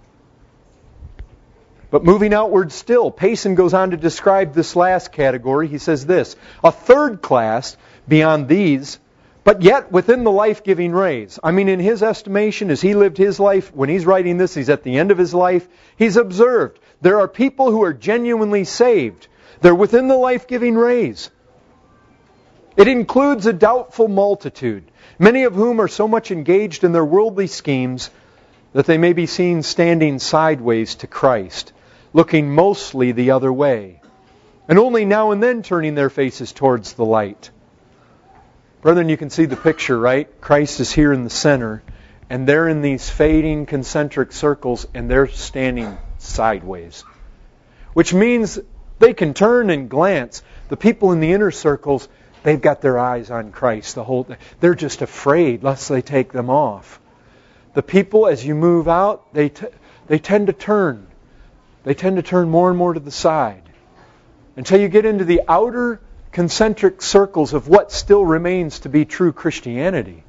Speaker 2: But moving outward still, Payson goes on to describe this last category. He says this, a third class beyond these, but yet within the life-giving rays. I mean, in his estimation, as he lived his life, when he's writing this, he's at the end of his life, he's observed there are people who are genuinely saved. They're within the life-giving rays. It includes a doubtful multitude, many of whom are so much engaged in their worldly schemes that they may be seen standing sideways to Christ, looking mostly the other way, and only now and then turning their faces towards the light. Brethren, you can see the picture, right? Christ is here in the center, and they're in these fading concentric circles, and they're standing sideways. Which means they can turn and glance. The people in the inner circles, they've got their eyes on Christ. They're just afraid lest they take them off. The people, as you move out, they tend to turn. They tend to turn more and more to the side. Until you get into the outer concentric circles of what still remains to be true Christianity.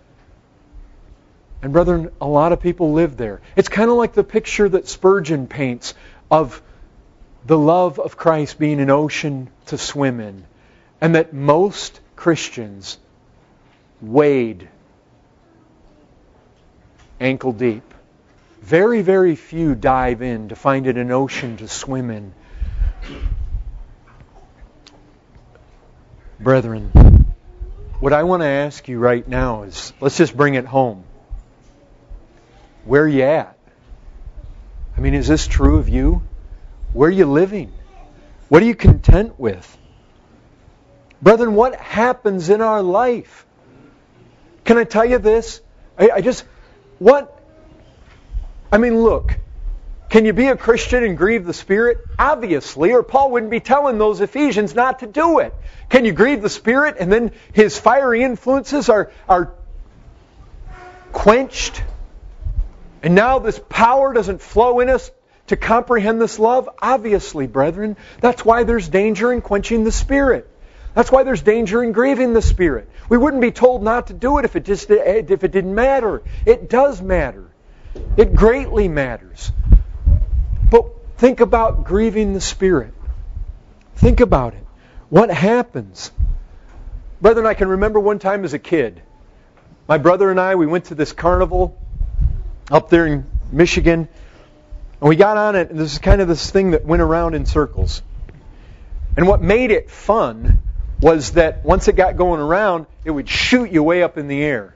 Speaker 2: And brethren, a lot of people live there. It's kind of like the picture that Spurgeon paints of the love of Christ being an ocean to swim in. And that most Christians wade ankle deep. Very, very few dive in to find it an ocean to swim in. Brethren, what I want to ask you right now is, let's just bring it home. Where are you at? I mean, is this true of you? Where are you living? What are you content with? Brethren, what happens in our life? Can I tell you this? Look, can you be a Christian and grieve the Spirit? Obviously, or Paul wouldn't be telling those Ephesians not to do it. Can you grieve the Spirit and then His fiery influences are quenched? And now this power doesn't flow in us to comprehend this love? Obviously, brethren. That's why there's danger in quenching the Spirit. That's why there's danger in grieving the Spirit. We wouldn't be told not to do it if it didn't matter. It does matter. It greatly matters. But think about grieving the Spirit. Think about it. What happens? Brethren, I can remember one time as a kid. My brother and I, we went to this carnival up there in Michigan. And we got on it, and this is kind of this thing that went around in circles. And what made it fun was that once it got going around, it would shoot you way up in the air.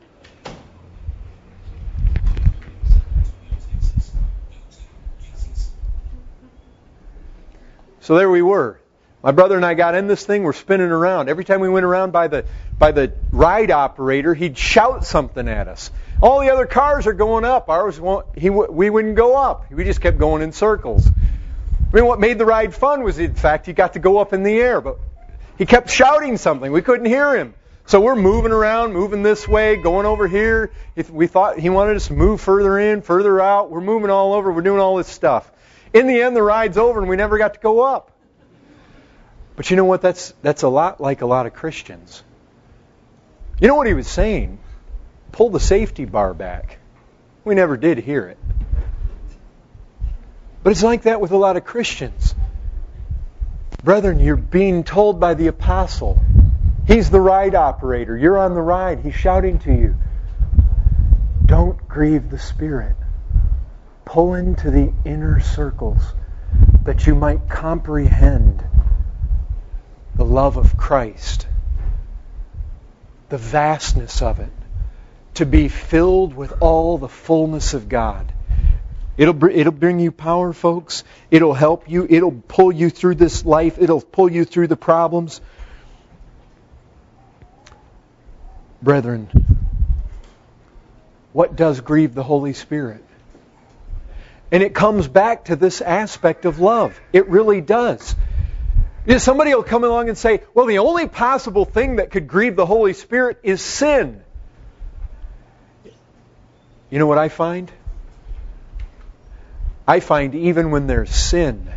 Speaker 2: So there we were. My brother and I got in this thing, we're spinning around. Every time we went around by the ride operator, he'd shout something at us. All the other cars are going up. Ours we wouldn't go up. We just kept going in circles. I mean, what made the ride fun was the fact he got to go up in the air, but he kept shouting something. We couldn't hear him. So we're moving around, moving this way, going over here. We thought he wanted us to move further in, further out. We're moving all over. We're doing all this stuff. In the end, the ride's over and we never got to go up. But you know what? That's a lot like a lot of Christians. You know what he was saying? Pull the safety bar back. We never did hear it. But it's like that with a lot of Christians. Brethren, you're being told by the apostle. He's the ride operator. You're on the ride. He's shouting to you. Don't grieve the Spirit. Pull into the inner circles that you might comprehend the love of Christ, the vastness of it, to be filled with all the fullness of God. It'll bring you power, folks. It'll help you. It'll pull you through this life. It'll pull you through the problems. Brethren, what does grieve the Holy Spirit? And it comes back to this aspect of love. It really does. Somebody will come along and say, well, the only possible thing that could grieve the Holy Spirit is sin. You know what I find? I find even when there's sin,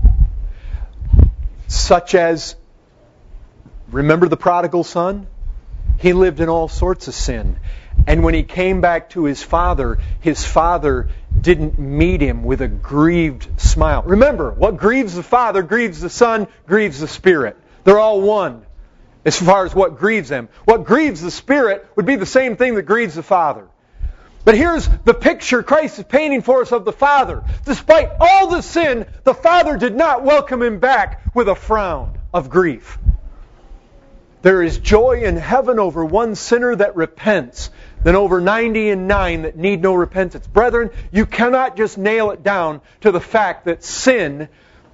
Speaker 2: such as, remember the prodigal son? He lived in all sorts of sin. And when he came back to his father didn't meet him with a grieved smile. Remember, what grieves the Father, grieves the Son, grieves the Spirit. They're all one as far as what grieves them. What grieves the Spirit would be the same thing that grieves the Father. But here's the picture Christ is painting for us of the Father. Despite all the sin, the Father did not welcome him back with a frown of grief. There is joy in heaven over one sinner that repents than over 99 that need no repentance. Brethren, you cannot just nail it down to the fact that sin...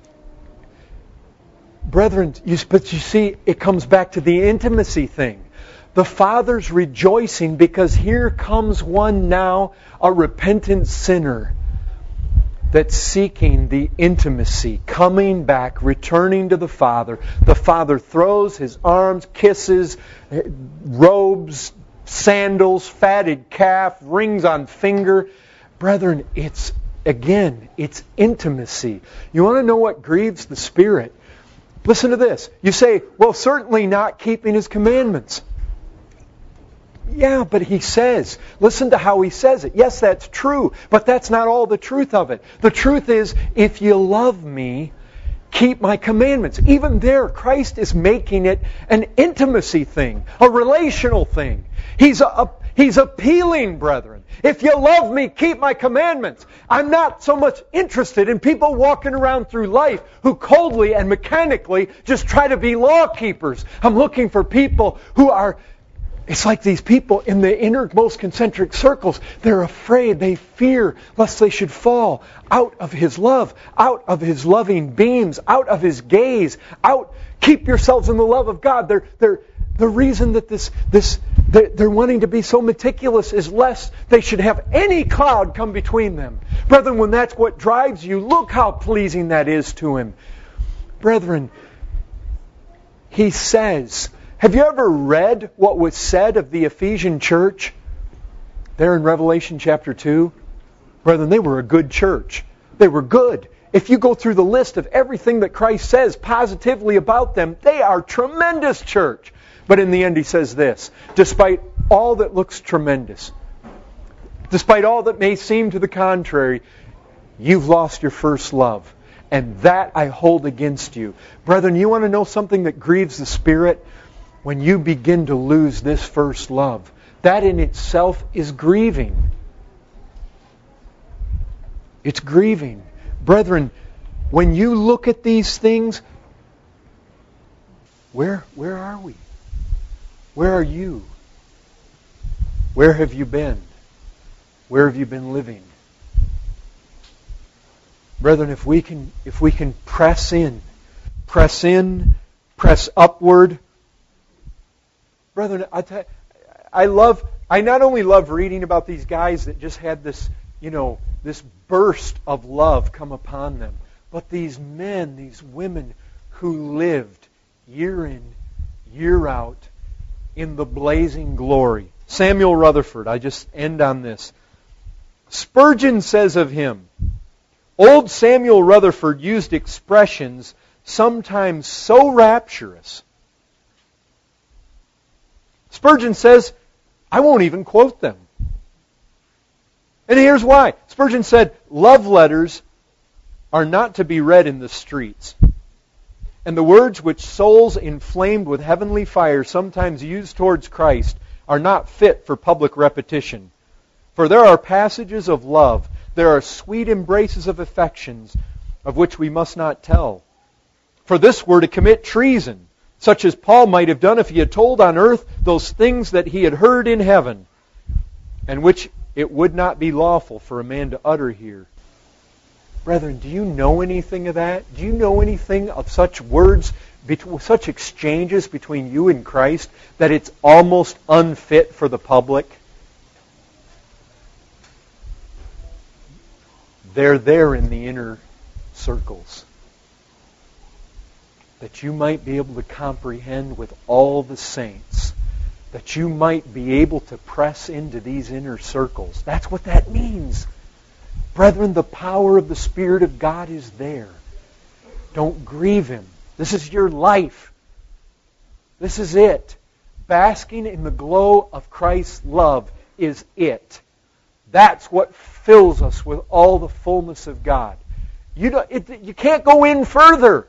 Speaker 2: Brethren, but you see, it comes back to the intimacy thing. The Father's rejoicing because here comes one now, a repentant sinner that's seeking the intimacy, coming back, returning to the Father. The Father throws his arms, kisses, robes, sandals, fatted calf, rings on finger. Brethren, it's intimacy. You want to know what grieves the Spirit? Listen to this. You say, well, certainly not keeping His commandments. Yeah, but He says, listen to how He says it. Yes, that's true, but that's not all the truth of it. The truth is, if you love me, keep my commandments. Even there, Christ is making it an intimacy thing, a relational thing. He's appealing, brethren. If you love me, keep my commandments. I'm not so much interested in people walking around through life who coldly and mechanically just try to be law keepers. I'm looking for people who are... It's like these people in the innermost concentric circles. They're afraid, they fear lest they should fall out of His love, out of His loving beams, out of His gaze, out. Keep yourselves in the love of God. The reason that they're wanting to be so meticulous is lest they should have any cloud come between them. Brethren, when that's what drives you, look how pleasing that is to Him. Brethren, He says... Have you ever read what was said of the Ephesian church? There in Revelation chapter 2? Brethren, they were a good church. They were good. If you go through the list of everything that Christ says positively about them, they are a tremendous church. But in the end He says this, despite all that looks tremendous, despite all that may seem to the contrary, you've lost your first love. And that I hold against you. Brethren, you want to know something that grieves the Spirit? When you begin to lose this first love, that in itself is grieving. It's grieving. Brethren, when you look at these things, where are we? Where are you? Where have you been? Where have you been living? Brethren, if we can press in press in, press upward. Brethren, I not only love reading about these guys that just had this, this burst of love come upon them, but these men, these women who lived year in, year out in the blazing glory. Samuel Rutherford, I just end on this. Spurgeon says of him, old Samuel Rutherford used expressions sometimes so rapturous. Spurgeon says, I won't even quote them. And here's why. Spurgeon said, love letters are not to be read in the streets. And the words which souls inflamed with heavenly fire sometimes use towards Christ are not fit for public repetition. For there are passages of love, there are sweet embraces of affections, of which we must not tell. For this were to commit treason, such as Paul might have done if he had told on earth those things that he had heard in heaven, and which it would not be lawful for a man to utter here. Brethren, do you know anything of that? Do you know anything of such words, such exchanges between you and Christ, that it's almost unfit for the public? They're there in the inner circles, that you might be able to comprehend with all the saints, that you might be able to press into these inner circles. That's what that means. Brethren, the power of the Spirit of God is there. Don't grieve Him. This is your life. This is it. Basking in the glow of Christ's love is it. That's what fills us with all the fullness of God. You can't go in further.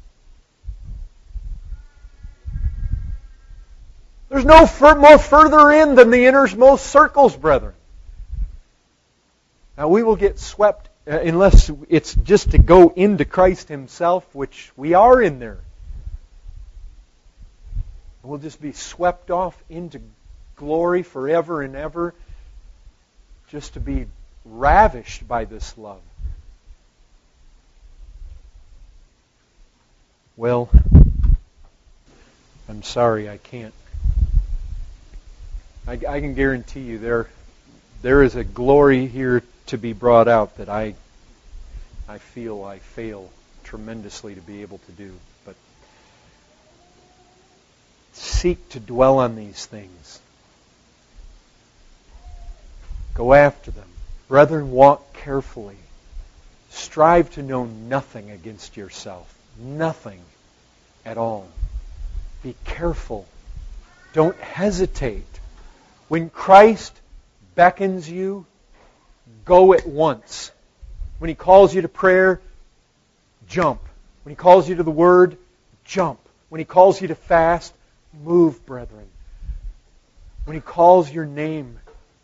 Speaker 2: There's no more further in than the innermost circles, brethren. Now we will get swept, unless it's just to go into Christ Himself, which we are in there. We'll just be swept off into glory forever and ever, just to be ravished by this love. Well, I'm sorry, I can't. I can guarantee you there is a glory here to be brought out that I feel I fail tremendously to be able to do. But seek to dwell on these things. Go after them. Brethren, walk carefully. Strive to know nothing against yourself. Nothing at all. Be careful. Don't hesitate. When Christ beckons you, go at once. When He calls you to prayer, jump. When He calls you to the Word, jump. When He calls you to fast, move, brethren. When He calls your name,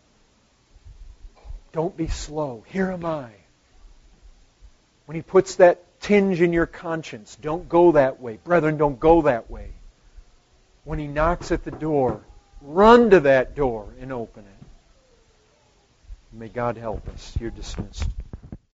Speaker 2: don't be slow. Here am I. When He puts that tinge in your conscience, don't go that way. Brethren, don't go that way. When He knocks at the door, run to that door and open it. May God help us. You're dismissed.